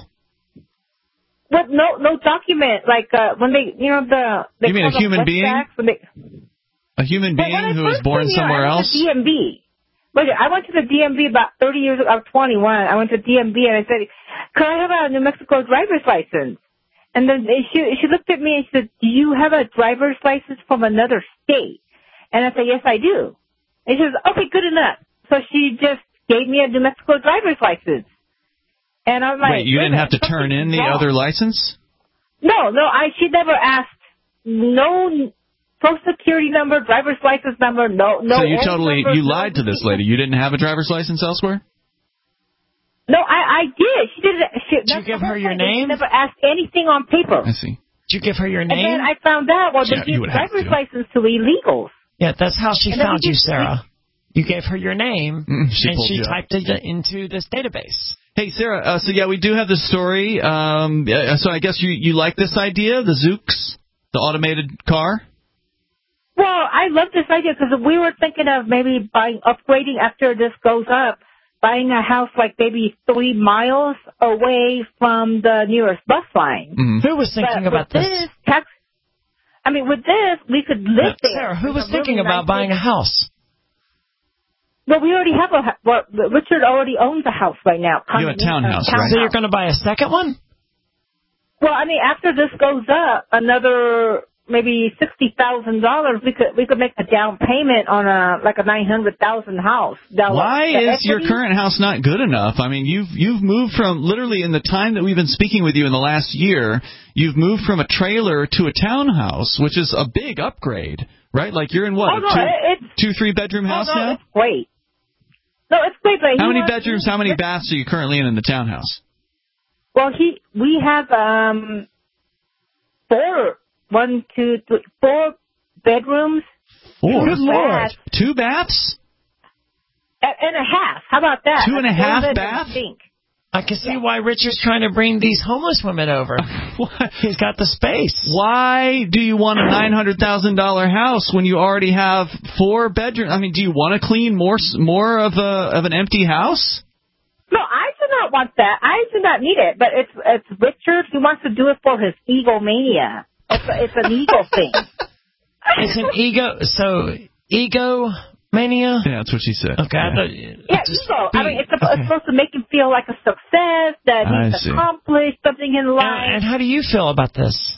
Speaker 13: With no no document, like uh, when they, you know, the they
Speaker 5: you mean a human being?
Speaker 13: They,
Speaker 5: a human being who was born somewhere
Speaker 13: here, I went
Speaker 5: else?
Speaker 13: To D M V. Wait, I went to the D M V about thirty years ago. I was twenty-one. I went to D M V and I said, "Could I have a New Mexico driver's license?" And then she she looked at me and she said, "Do you have a driver's license from another state?" And I said, "Yes, I do." And she says, "Okay, good enough." So she just gave me a New Mexico driver's license. And I'm like,
Speaker 5: wait, you didn't have to turn in the wrong. other license?
Speaker 13: No, no, I. She never asked. No Social Security number, driver's license number, no, no.
Speaker 5: So you totally
Speaker 13: number,
Speaker 5: you lied
Speaker 13: no,
Speaker 5: to this lady. You didn't have a driver's license elsewhere?
Speaker 13: No, I, I did. She did. She,
Speaker 4: did you give her your name?
Speaker 13: She never asked anything on paper.
Speaker 5: I see.
Speaker 4: Did you give her your name?
Speaker 13: And then I found out. Well,
Speaker 5: yeah,
Speaker 13: they give driver's license to illegals.
Speaker 4: Yeah, that's how she
Speaker 13: and
Speaker 4: found you,
Speaker 13: just,
Speaker 4: Sarah. You gave her your name,
Speaker 5: mm, she
Speaker 4: and she typed
Speaker 5: up.
Speaker 4: it into this database.
Speaker 5: Hey, Sarah, uh, so yeah, we do have this story. Um, so I guess you, you like this idea, the Zooks, the automated car?
Speaker 13: Well, I love this idea because we were thinking of maybe buying, upgrading after this goes up, buying a house like maybe three miles away from the nearest bus line.
Speaker 4: Mm-hmm. Who was thinking
Speaker 13: but
Speaker 4: about this?
Speaker 13: this tax, I mean, with this, we could live there.
Speaker 4: Sarah, who was thinking really about nice buying a house?
Speaker 13: Well, we already have a well, Richard already owns a house right now.
Speaker 5: You have a townhouse,
Speaker 13: uh,
Speaker 5: right?
Speaker 4: So you're going to buy a second one?
Speaker 13: Well, I mean, after this goes up, another maybe sixty thousand dollars, we could we could make a down payment on a like a nine hundred thousand house.
Speaker 5: Why is your current house not good enough? I mean, you've you've moved from literally in the time that we've been speaking with you in the last year, you've moved from a trailer to a townhouse, which is a big upgrade, right? Like you're in what,
Speaker 13: oh, no,
Speaker 5: a two,
Speaker 13: it's,
Speaker 5: two three bedroom house
Speaker 13: oh, no,
Speaker 5: now?
Speaker 13: It's great. No, it's great. But
Speaker 5: how many bedrooms, how many baths are you currently in in the townhouse?
Speaker 13: Well, he we have um four, one, two, three, four bedrooms.
Speaker 5: Four?
Speaker 13: Two baths.
Speaker 5: Two baths?
Speaker 13: And, and a half. How about that?
Speaker 5: Two and a half
Speaker 13: baths?
Speaker 5: bath?
Speaker 4: I can see why Richard's trying to bring these homeless women over. He's got the space.
Speaker 5: Why do you want a nine hundred thousand dollars house when you already have four bedrooms? I mean, do you want to clean more more of a of an empty house?
Speaker 13: No, I do not want that. I do not need it. But it's it's Richard. He wants to do it for his egomania. It's a, it's an ego thing.
Speaker 4: It's an ego. So ego. Mania?
Speaker 5: Yeah, that's what she said.
Speaker 4: Okay.
Speaker 5: Yeah,
Speaker 4: I thought,
Speaker 13: yeah ego. I mean, it's, supposed, it's supposed to make him feel like a success, that he's accomplished something in life.
Speaker 4: And, and how do you feel about this?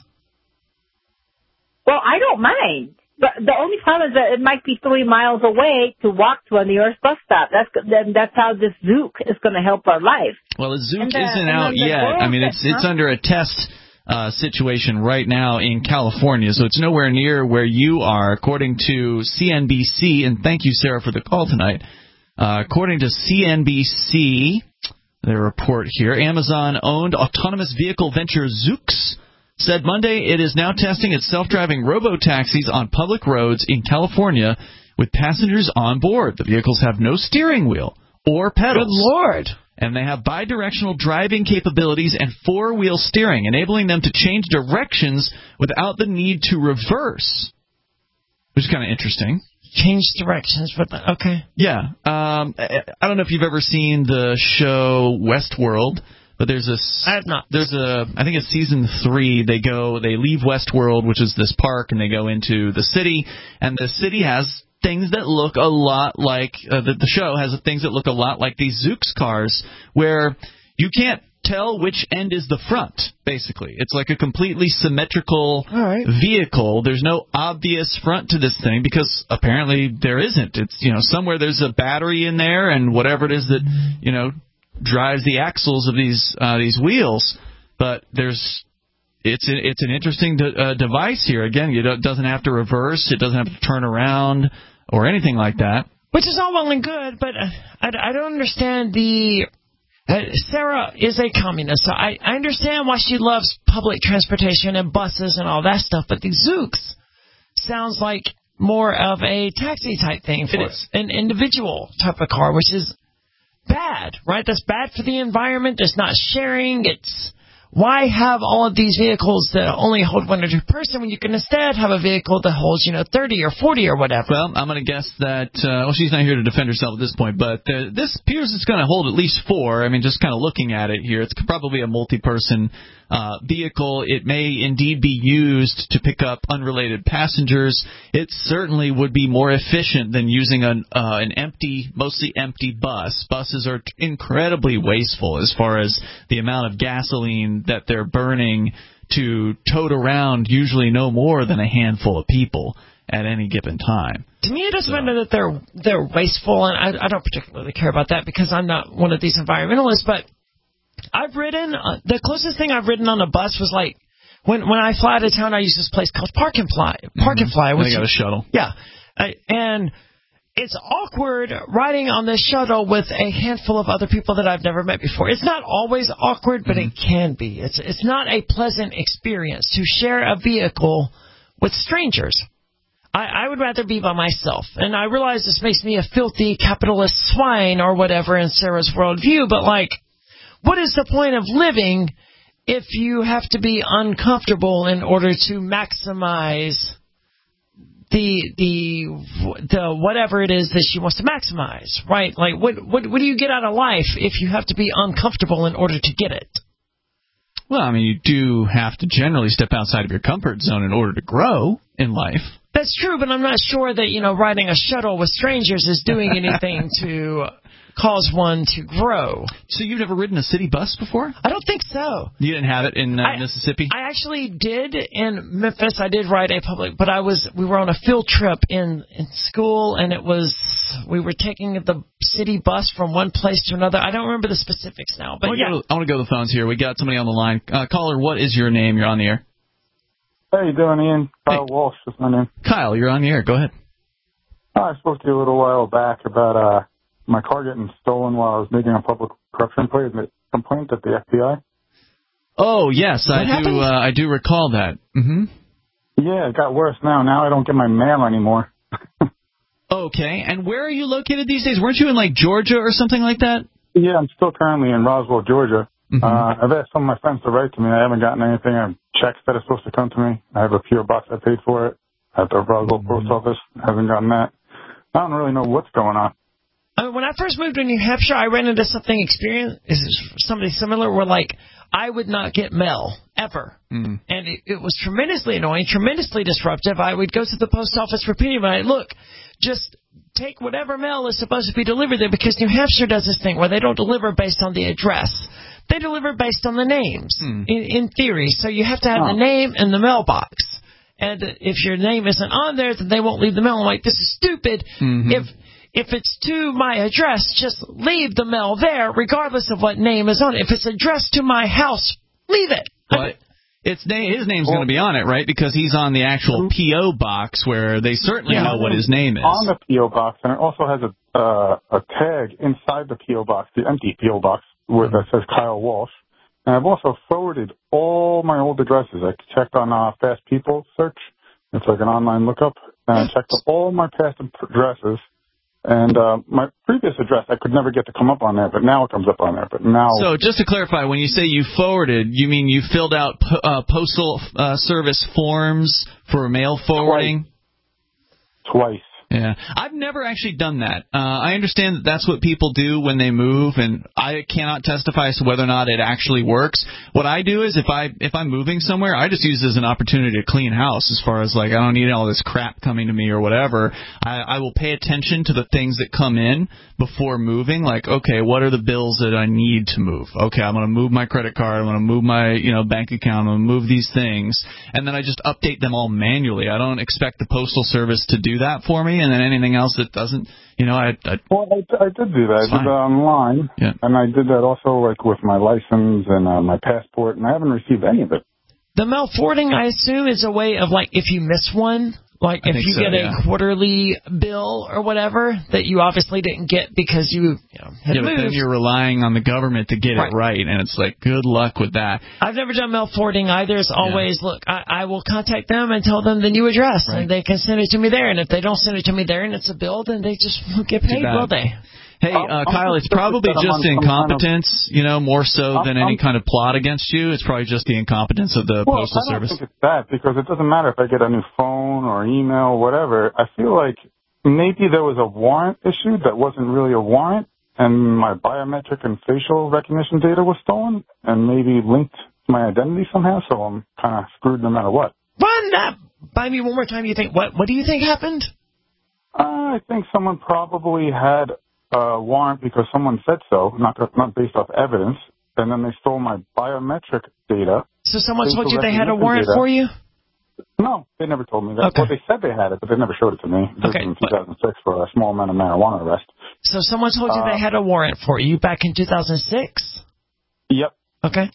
Speaker 13: Well, I don't mind. But the only problem is that it might be three miles away to walk to a nearest bus stop. That's then that's how this Zook is going to help our life.
Speaker 5: Well, the Zook
Speaker 13: the,
Speaker 5: isn't out yet. I mean, it's it's huh? under a test uh, situation right now in California, so it's nowhere near where you are, according to C N B C. And thank you, Sarah, for the call tonight. Uh, according to C N B C, their report here, Amazon-owned autonomous vehicle venture Zoox said Monday it is now testing its self-driving robo-taxis on public roads in California with passengers on board. The vehicles have no steering wheel or pedals.
Speaker 4: Good Lord.
Speaker 5: And they have bidirectional driving capabilities and four-wheel steering, enabling them to change directions without the need to reverse, which is kind of interesting.
Speaker 4: Change directions, but the, okay.
Speaker 5: Yeah. Um, I don't know if you've ever seen the show Westworld. But there's a,
Speaker 4: I have not.
Speaker 5: There's a, I think it's season three. They go, they leave Westworld, which is this park, and they go into the city. And the city has things that look a lot like, uh, the, the show has things that look a lot like these Zoox cars, where you can't tell which end is the front, basically. It's like a completely symmetrical
Speaker 4: All right.
Speaker 5: vehicle. There's no obvious front to this thing because apparently there isn't. It's, you know, somewhere there's a battery in there and whatever it is that, you know, drives the axles of these uh, these wheels, but there's it's a, it's an interesting de- uh, device here. Again, it doesn't have to reverse, it doesn't have to turn around or anything like that.
Speaker 4: Which is all well and good, but uh, I, I don't understand the. Uh, Sarah is a communist, so I, I understand why she loves public transportation and buses and all that stuff. But these Zoox sounds like more of a taxi type thing for
Speaker 5: it is.
Speaker 4: an individual type of car, which is bad, right? That's bad for the environment. It's not sharing. It's why have all of these vehicles that only hold one other person when you can instead have a vehicle that holds, you know, thirty or forty or whatever?
Speaker 5: Well, I'm going to guess that, uh, well, she's not here to defend herself at this point, but uh, this appears it's going to hold at least four. I mean, just kind of looking at it here, it's probably a multi-person uh, vehicle. It may indeed be used to pick up unrelated passengers. It certainly would be more efficient than using an, uh, an empty, mostly empty bus. Buses are incredibly wasteful as far as the amount of gasoline that they're burning to tote around usually no more than a handful of people at any given time.
Speaker 4: To me, it doesn't so. matter that they're they're wasteful, and I, I don't particularly care about that because I'm not one of these environmentalists, but I've ridden, uh, the closest thing I've ridden on a bus was like, when when I fly out of town, I use this place called Park and Fly. Park mm-hmm. and Fly.
Speaker 5: Which they got a shuttle.
Speaker 4: Yeah. I, and it's awkward riding on this shuttle with a handful of other people that I've never met before. It's not always awkward, but mm-hmm. it can be. It's it's not a pleasant experience to share a vehicle with strangers. I, I would rather be by myself. And I realize this makes me a filthy capitalist swine or whatever in Sarah's worldview, but like, what is the point of living if you have to be uncomfortable in order to maximize the the the whatever it is that she wants to maximize, right? Like, what what what do you get out of life if you have to be uncomfortable in order to get it?
Speaker 5: Well, I mean, you do have to generally step outside of your comfort zone in order to grow in life.
Speaker 4: That's true, but I'm not sure that, you know, riding a shuttle with strangers is doing anything to cause one to grow.
Speaker 5: So you've never ridden a city bus before?
Speaker 4: I don't think so.
Speaker 5: You didn't have it in uh,
Speaker 4: I,
Speaker 5: Mississippi?
Speaker 4: I actually did in Memphis. I did ride a public, but I was we were on a field trip in, in school, and it was we were taking the city bus from one place to another. I don't remember the specifics now, but
Speaker 5: I
Speaker 4: yeah.
Speaker 5: To, I want to go to the phones here. We got somebody on the line. Uh, caller, what is your name? You're on the air.
Speaker 14: How you doing, Ian? Kyle
Speaker 5: hey.
Speaker 14: Walsh is my name.
Speaker 5: Kyle, you're on the air. Go ahead.
Speaker 14: I spoke to you a little while back about uh, my car getting stolen while I was making a public corruption complaint at the F B I.
Speaker 5: Oh, yes, what I happened? do uh, I do recall that. Mm-hmm.
Speaker 14: Yeah, it got worse now. Now I don't get my mail anymore.
Speaker 5: Okay, and where are you located these days? Weren't you in, like, Georgia or something like that?
Speaker 14: Yeah, I'm still currently in Roswell, Georgia. Mm-hmm. Uh, I've asked some of my friends to write to me. I haven't gotten anything. I have checks that are supposed to come to me. I have a P O box. I paid for it at the Roswell mm-hmm. post office. I haven't gotten that. I don't really know what's going on.
Speaker 4: Uh, when I first moved to New Hampshire, I ran into something experience is somebody similar where, like, I would not get mail ever. Mm. And it, it was tremendously annoying, tremendously disruptive. I would go to the post office repeatedly, and I'd look, just take whatever mail is supposed to be delivered there, because New Hampshire does this thing where they don't deliver based on the address. They deliver based on the names, mm. in, in theory. So you have to have oh. the name and the mailbox. And if your name isn't on there, then they won't leave the mail. I'm like, this is stupid. Mm-hmm. If if it's to my address, just leave the mail there, regardless of what name is on it. If it's addressed to my house, leave it.
Speaker 5: But it's na- his name's well, going to be on it, right? Because he's on the actual P O box where they certainly yeah, know what his name is.
Speaker 14: On the P O box, and it also has a uh, a tag inside the P O box, the empty P O box, where that says Kyle Walsh. And I've also forwarded all my old addresses. I checked on uh, Fast People search. It's like an online lookup. And I checked all my past addresses. And uh, my previous address, I could never get to come up on there, but now it comes up on there. But now,
Speaker 5: so just to clarify, when you say you forwarded, you mean you filled out po- uh, postal uh, service forms for mail forwarding?
Speaker 14: Twice. Twice.
Speaker 5: Yeah, I've never actually done that. Uh, I understand that that's what people do when they move, and I cannot testify as to whether or not it actually works. What I do is if I if I'm moving somewhere, I just use it as an opportunity to clean house. As far as like I don't need all this crap coming to me or whatever. I, I will pay attention to the things that come in before moving. Like, okay, what are the bills that I need to move? Okay, I'm going to move my credit card. I'm going to move my you know bank account. I'm going to move these things, and then I just update them all manually. I don't expect the Postal Service to do that for me. And then anything else that doesn't, you know, I... I
Speaker 14: well, I, I did do that. I did that online,
Speaker 5: yeah.
Speaker 14: and I did that also, like, with my license and uh, my passport, and I haven't received any of it.
Speaker 4: The mail forwarding, I assume, is a way of, like, if you miss one, like
Speaker 5: I
Speaker 4: if you
Speaker 5: so,
Speaker 4: get
Speaker 5: yeah.
Speaker 4: a quarterly bill or whatever that you obviously didn't get because you, you know, had
Speaker 5: yeah,
Speaker 4: moved.
Speaker 5: But then you're relying on the government to get
Speaker 4: right.
Speaker 5: it right, and it's like, good luck with that.
Speaker 4: I've never done mail forwarding either. It's always, yeah. look, I, I will contact them and tell them the new address, right. and they can send it to me there. And if they don't send it to me there and it's a bill, then they just won't get paid, will they?
Speaker 5: Hey, uh, Kyle, it's probably just incompetence, you know, more so than any kind of plot against you. It's probably just the incompetence of the
Speaker 14: well,
Speaker 5: Postal
Speaker 14: I don't
Speaker 5: Service.
Speaker 14: think it's that, because it doesn't matter if I get a new phone or email or whatever. I feel like maybe there was a warrant issued that wasn't really a warrant, and my biometric and facial recognition data was stolen, and maybe linked to my identity somehow, so I'm kind of screwed no matter what.
Speaker 4: Run that by me one more time. You think, what, what do you think happened?
Speaker 14: Uh, I think someone probably had Uh, warrant because someone said so, not not based off evidence, and then they stole my biometric data.
Speaker 4: So someone told you they had a warrant data. for you?
Speaker 14: No, they never told me that.
Speaker 4: Okay.
Speaker 14: Well, they said they had it, but they never showed it to me. This
Speaker 4: okay.
Speaker 14: was in two thousand six for a small amount of marijuana arrest.
Speaker 4: So someone told you uh, they had a warrant for you back in two thousand six?
Speaker 14: Yep.
Speaker 4: Okay.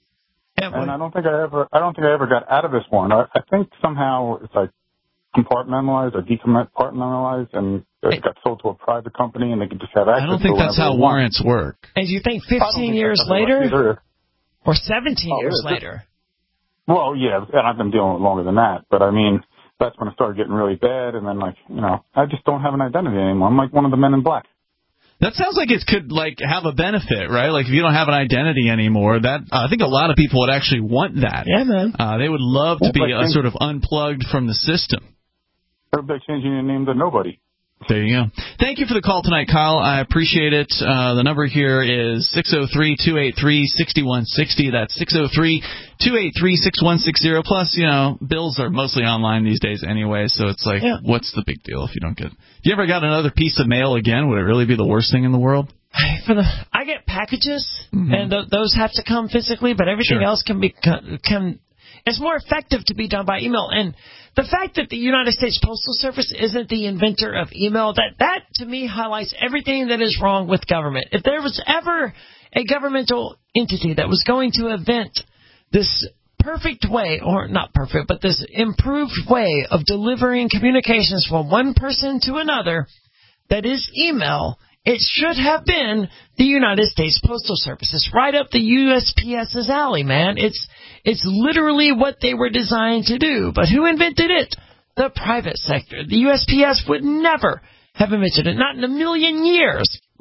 Speaker 14: And, and I don't think I ever, I don't think I ever got out of this warrant. I, I think somehow it's like compartmentalized or decompartmentalized, and it got sold to a private company, and they could just have access to it.
Speaker 5: I don't think that's how warrants work.
Speaker 4: And you think fifteen years later? Or seventeen years later?
Speaker 14: Well, yeah, and I've been dealing with it longer than that, but I mean, that's when it started getting really bad, and then, like, you know, I just don't have an identity anymore. I'm like one of the men in black.
Speaker 5: That sounds like it could, like, have a benefit, right? Like, if you don't have an identity anymore, that uh, I think a lot of people would actually want that.
Speaker 4: Yeah, man.
Speaker 5: Uh, they would love to be uh, sort of unplugged from the system.
Speaker 14: Everybody changing your name to nobody.
Speaker 5: There you go. Thank you for the call tonight, Kyle. I appreciate it. Uh, the number here is six oh three, two eight three, six one six oh. That's six oh three, two eight three, six one six oh. Plus, you know, bills are mostly online these days anyway, so it's like, yeah. what's the big deal if you don't get it? If you ever got another piece of mail again, would it really be the worst thing in the world?
Speaker 4: For the, I get packages, mm-hmm. and th- those have to come physically, but everything sure. else can be can. It's more effective to be done by email. And the fact that the United States Postal Service isn't the inventor of email, that, that to me highlights everything that is wrong with government. If there was ever a governmental entity that was going to invent this perfect way, or not perfect, but this improved way of delivering communications from one person to another, that is email, it should have been the United States Postal Service. It's right up the USPS's alley, man. It's it's literally what they were designed to do. But who invented it? The private sector. The U S P S would never have invented it, not in a million years.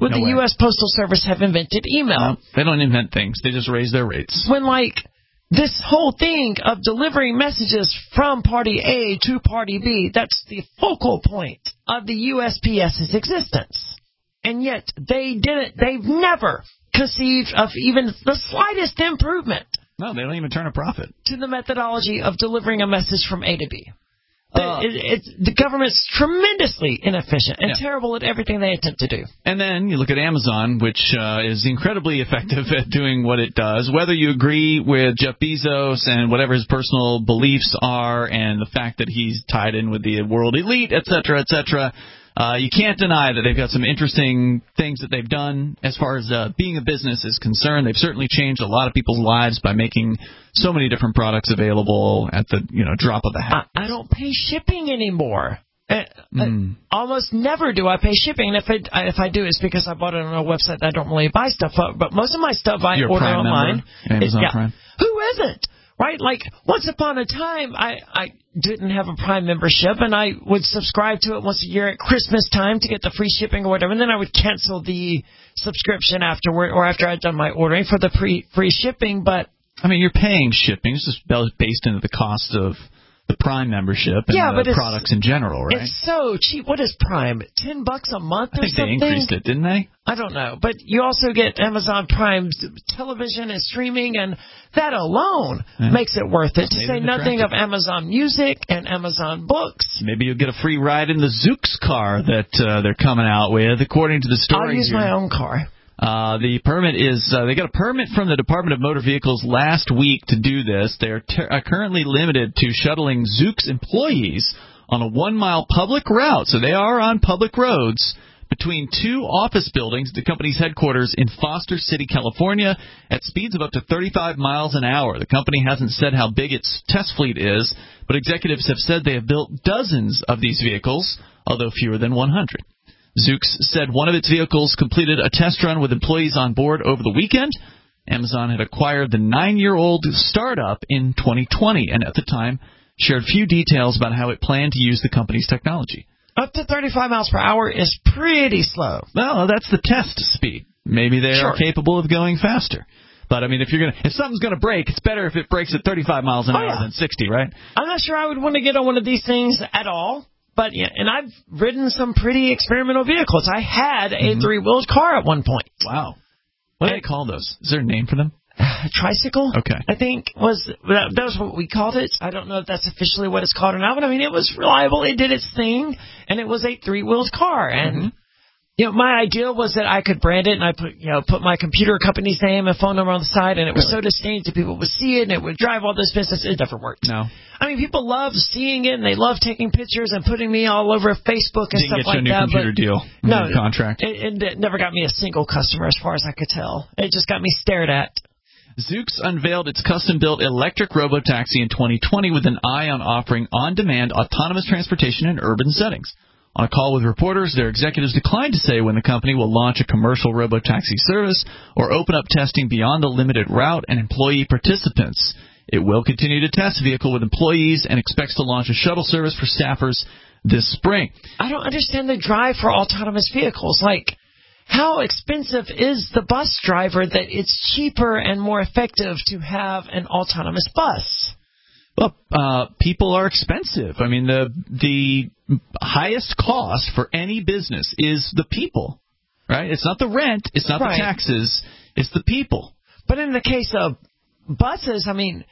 Speaker 4: would
Speaker 5: No
Speaker 4: the
Speaker 5: way.
Speaker 4: U S Postal Service have invented email?
Speaker 5: No, they don't invent things. They just raise their rates.
Speaker 4: When, like, this whole thing of delivering messages from party A to party B, that's the focal point of the USPS's existence. And yet they didn't, they've never conceived of even the slightest improvement.
Speaker 5: No, they don't even turn a profit.
Speaker 4: To the methodology of delivering a message from A to B.
Speaker 5: Uh,
Speaker 4: it, it's, the government's tremendously inefficient and
Speaker 5: yeah.
Speaker 4: terrible at everything they attempt to do.
Speaker 5: And then you look at Amazon, which uh, is incredibly effective at doing what it does. Whether you agree with Jeff Bezos and whatever his personal beliefs are and the fact that he's tied in with the world elite, et cetera, et cetera, Uh, you can't deny that they've got some interesting things that they've done as far as uh, being a business is concerned. They've certainly changed a lot of people's lives by making so many different products available at the you know drop of a hat.
Speaker 4: I, I don't pay shipping anymore. Uh,
Speaker 5: mm.
Speaker 4: uh, almost never do I pay shipping. And if it, if I do, it's because I bought it on a website that I don't really buy stuff up. But most of my stuff I
Speaker 5: You're
Speaker 4: order
Speaker 5: a Prime
Speaker 4: online.
Speaker 5: member, Amazon
Speaker 4: It, yeah.
Speaker 5: Prime.
Speaker 4: Who isn't? Right? Like, once upon a time, I, I didn't have a Prime membership, and I would subscribe to it once a year at Christmas time to get the free shipping or whatever, and then I would cancel the subscription afterward or after I'd done my ordering for the free, free shipping. But
Speaker 5: I mean, you're paying shipping. It's just based into the cost of the Prime membership and
Speaker 4: yeah,
Speaker 5: the
Speaker 4: but
Speaker 5: products in general, right?
Speaker 4: It's so cheap. What is Prime? Ten bucks a month or
Speaker 5: I think
Speaker 4: something?
Speaker 5: they increased it, didn't they?
Speaker 4: I don't know. But you also get Amazon Prime television and streaming, and that alone
Speaker 5: yeah.
Speaker 4: makes it worth it. To
Speaker 5: Made
Speaker 4: say
Speaker 5: it
Speaker 4: nothing
Speaker 5: attractive.
Speaker 4: of Amazon Music and Amazon Books.
Speaker 5: Maybe you'll get a free ride in the Zoox car that uh, they're coming out with, according to the story.
Speaker 4: I'll use
Speaker 5: here.
Speaker 4: my own car.
Speaker 5: Uh, the permit is, uh, they got a permit from the Department of Motor Vehicles last week to do this. They're ter- uh, currently limited to shuttling Zoox employees on a one-mile public route, so they are on public roads, between two office buildings, the company's headquarters in Foster City, California, at speeds of up to thirty-five miles an hour. The company hasn't said how big its test fleet is, but executives have said they have built dozens of these vehicles, although fewer than one hundred. Zoox said one of its vehicles completed a test run with employees on board over the weekend. Amazon had acquired the nine-year-old startup in twenty twenty, and at the time shared few details about how it planned to use the company's technology.
Speaker 4: Up to thirty-five miles per hour is pretty slow.
Speaker 5: Well, that's the test speed. Maybe they
Speaker 4: sure.
Speaker 5: are capable of going faster. But I mean, if you're gonna, if something's gonna break, it's better if it breaks at thirty-five miles an
Speaker 4: oh,
Speaker 5: hour
Speaker 4: yeah.
Speaker 5: than sixty, right?
Speaker 4: I'm not sure I would want to get on one of these things at all. But yeah, and I've ridden some pretty experimental vehicles. I had a mm-hmm. three-wheeled car at one point.
Speaker 5: Wow. What do they call those? Is there a name for them?
Speaker 4: Tricycle?
Speaker 5: Okay.
Speaker 4: I think was that, that was what we called it. I don't know if that's officially what it's called or not, but I mean, it was reliable. It did its thing, and it was a three-wheeled car. And mm-hmm. you know, my idea was that I could brand it, and I put you know put my computer company's name and phone number on the side, and it was really? so distinct that people would see it, and it would drive all this business. It never worked.
Speaker 5: No.
Speaker 4: I mean, people love seeing it, and they love taking pictures and putting me all over Facebook and
Speaker 5: Didn't
Speaker 4: stuff
Speaker 5: get
Speaker 4: like
Speaker 5: you a new
Speaker 4: that.
Speaker 5: computer
Speaker 4: but
Speaker 5: deal,
Speaker 4: no
Speaker 5: new contract.
Speaker 4: It, it, it never got me a single customer, as far as I could tell. It just got me stared at.
Speaker 5: Zoox unveiled its custom-built electric robotaxi in twenty twenty with an eye on offering on-demand autonomous transportation in urban settings. On a call with reporters, their executives declined to say when the company will launch a commercial robotaxi service or open up testing beyond the limited route and employee participants. It will continue to test the vehicle with employees and expects to launch a shuttle service for staffers this spring.
Speaker 4: I don't understand the drive for autonomous vehicles. Like, how expensive is the bus driver that it's cheaper and more effective to have an autonomous bus?
Speaker 5: Well, uh, people are expensive. I mean, the the highest cost for any business is the people, right? It's not the rent. It's not
Speaker 4: right.
Speaker 5: the taxes. It's the people.
Speaker 4: But in the case of buses, I mean,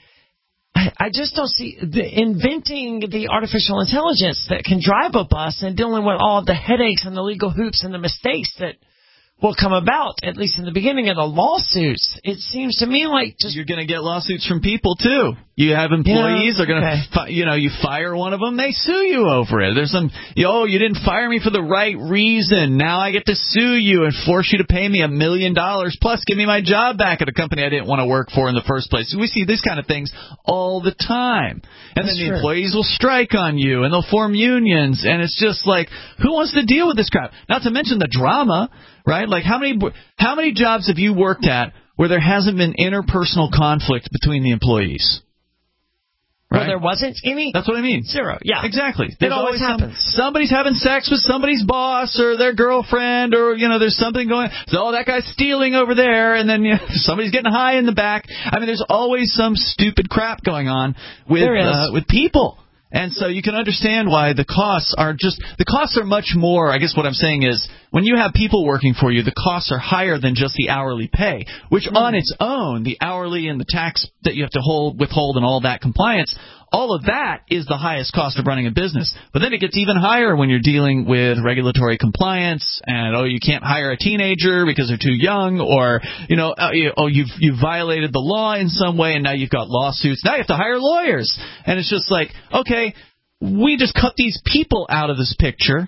Speaker 4: I just don't see the inventing the artificial intelligence that can drive a bus and dealing with all the headaches and the legal hoops and the mistakes that will come about, at least in the beginning of the lawsuits. It seems to me like just...
Speaker 5: You're going to get lawsuits from people, too. You have employees,
Speaker 4: yeah,
Speaker 5: they're going to,
Speaker 4: okay.
Speaker 5: fi- you know, you fire one of them, they sue you over it. There's some, oh, you didn't fire me for the right reason. Now I get to sue you and force you to pay me a million dollars plus give me my job back at a company I didn't want to work for in the first place. We see these kind of things all the time. And
Speaker 4: That's
Speaker 5: then the
Speaker 4: true.
Speaker 5: employees will strike on you and they'll form unions. And it's just like, who wants to deal with this crap? Not to mention the drama, right? Like how many, how many jobs have you worked at where there hasn't been interpersonal conflict between the employees? Right?
Speaker 4: Well, there wasn't any?
Speaker 5: That's what I mean.
Speaker 4: Zero, yeah.
Speaker 5: Exactly.
Speaker 4: It
Speaker 5: There's
Speaker 4: always
Speaker 5: some-
Speaker 4: happens.
Speaker 5: somebody's having sex with somebody's boss or their girlfriend, or, you know, there's something going, so, oh, that guy's stealing over there, and then, you know, somebody's getting high in the back. I mean, there's always some stupid crap going on with uh, with people. And so you can understand why the costs are just, the costs are much more, I guess what I'm saying is, when you have people working for you, the costs are higher than just the hourly pay, which mm. on its own, the hourly and the tax that you have to hold, withhold and all that compliance, all of that is the highest cost of running a business. But then it gets even higher when you're dealing with regulatory compliance and, oh, you can't hire a teenager because they're too young, or, you know, uh, you, oh, you've, you've violated the law in some way and now you've got lawsuits. Now you have to hire lawyers. And it's just like, okay, we just cut these people out of this picture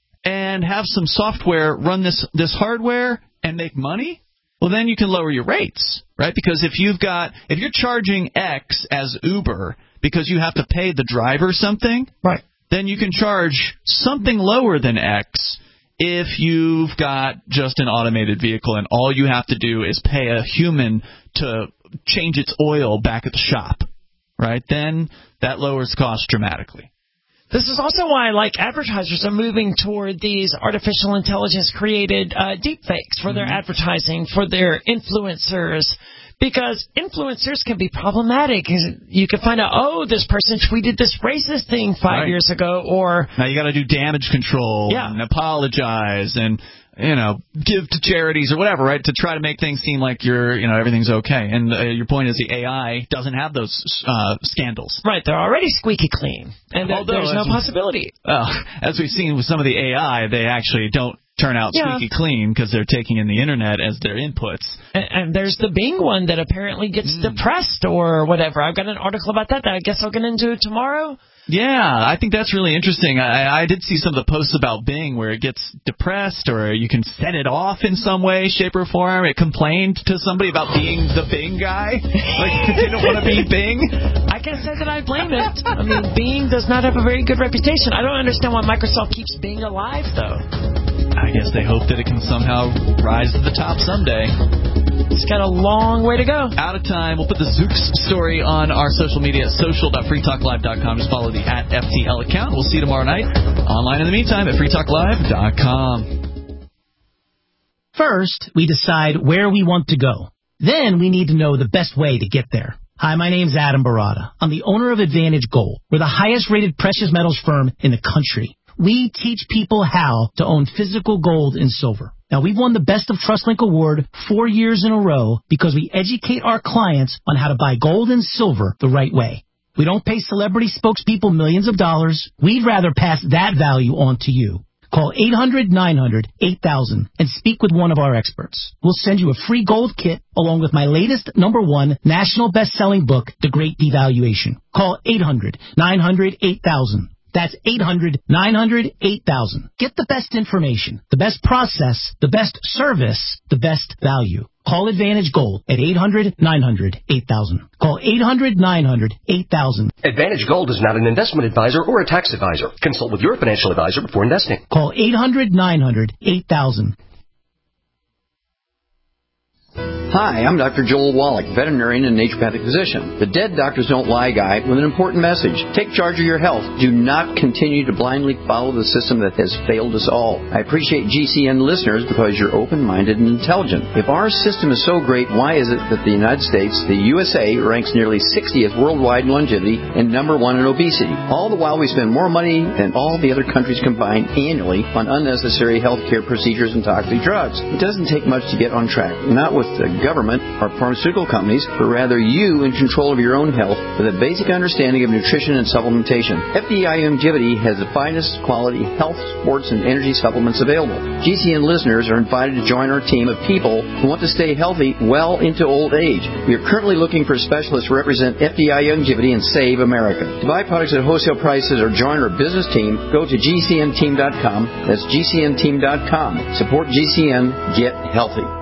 Speaker 5: and have some software run this, this hardware and make money. Well, then you can lower your rates, right? Because if you've got, if you're charging X as Uber because you have to pay the driver something,
Speaker 4: right,
Speaker 5: then you can charge something lower than X if you've got just an automated vehicle and all you have to do is pay a human to change its oil back at the shop, right? Then that lowers costs dramatically.
Speaker 4: This is also why, like, advertisers are moving toward these artificial intelligence-created uh, deepfakes for their mm-hmm. advertising, for their influencers, because influencers can be problematic. You can find out, oh, this person tweeted this racist thing five
Speaker 5: right.
Speaker 4: years ago, or...
Speaker 5: Now you got to do damage control
Speaker 4: yeah.
Speaker 5: and apologize and, you know, give to charities or whatever, right, to try to make things seem like you're, you know, everything's okay. And uh, your point is the A I doesn't have those uh, scandals.
Speaker 4: Right, they're already squeaky clean, and
Speaker 5: Although,
Speaker 4: there's no
Speaker 5: we,
Speaker 4: possibility.
Speaker 5: Uh, as we've seen with some of the A I, they actually don't turn out
Speaker 4: yeah.
Speaker 5: squeaky clean because they're taking in the internet as their inputs.
Speaker 4: And, and there's the Bing one that apparently gets mm. depressed or whatever. I've got an article about that that I guess I'll get into tomorrow.
Speaker 5: Yeah, I think that's really interesting. I, I did see some of the posts about Bing where it gets depressed or you can set it off in some way, shape, or form. It complained to somebody about being the Bing guy. Like, it didn't want to be Bing.
Speaker 4: I can't say that I blame it. I mean, Bing does not have a very good reputation. I don't understand why Microsoft keeps Bing alive, though.
Speaker 5: I guess they hope that it can somehow rise to the top someday.
Speaker 4: It's got a long way to go.
Speaker 5: Out of time. We'll put the Zooks story on our social media at social dot free talk live dot com. Just follow the at F T L account. We'll see you tomorrow night. Online in the meantime at free talk live dot com.
Speaker 15: First, we decide where we want to go. Then we need to know the best way to get there. Hi, my name's Adam Barada. I'm the owner of Advantage Gold. We're the highest rated precious metals firm in the country. We teach people how to own physical gold and silver. Now, we've won the Best of TrustLink Award four years in a row because we educate our clients on how to buy gold and silver the right way. We don't pay celebrity spokespeople millions of dollars. We'd rather pass that value on to you. Call eight hundred nine hundred eight thousand and speak with one of our experts. We'll send you a free gold kit along with my latest number one national best-selling book, The Great Devaluation. Call eight hundred nine hundred eight thousand. That's eight hundred nine hundred eight thousand. Get the best information, the best process, the best service, the best value. Call Advantage Gold at eight hundred nine hundred eight thousand. Call eight hundred nine hundred eight thousand.
Speaker 16: Advantage Gold is not an investment advisor or a tax advisor. Consult with your financial advisor before investing.
Speaker 15: Call eight hundred nine hundred eight thousand.
Speaker 11: Hi, I'm Doctor Joel Wallach, veterinarian and naturopathic physician. The Dead Doctors Don't Lie guy with an important message. Take charge of your health. Do not continue to blindly follow the system that has failed us all. I appreciate G C N listeners because you're open-minded and intelligent. If our system is so great, why is it that the United States, the U S A, ranks nearly sixtieth worldwide in longevity and number one in obesity? All the while we spend more money than all the other countries combined annually on unnecessary healthcare procedures and toxic drugs. It doesn't take much to get on track. Not with the government or pharmaceutical companies, but rather you in control of your own health with a basic understanding of nutrition and supplementation. F D I Longevity has the finest quality health, sports, and energy supplements available. G C N listeners are invited to join our team of people who want to stay healthy well into old age. We are currently looking for specialists to represent F D I Longevity and Save America. To buy products at wholesale prices or join our business team, go to G C N team dot com. That's G C N team dot com. Support G C N. Get healthy.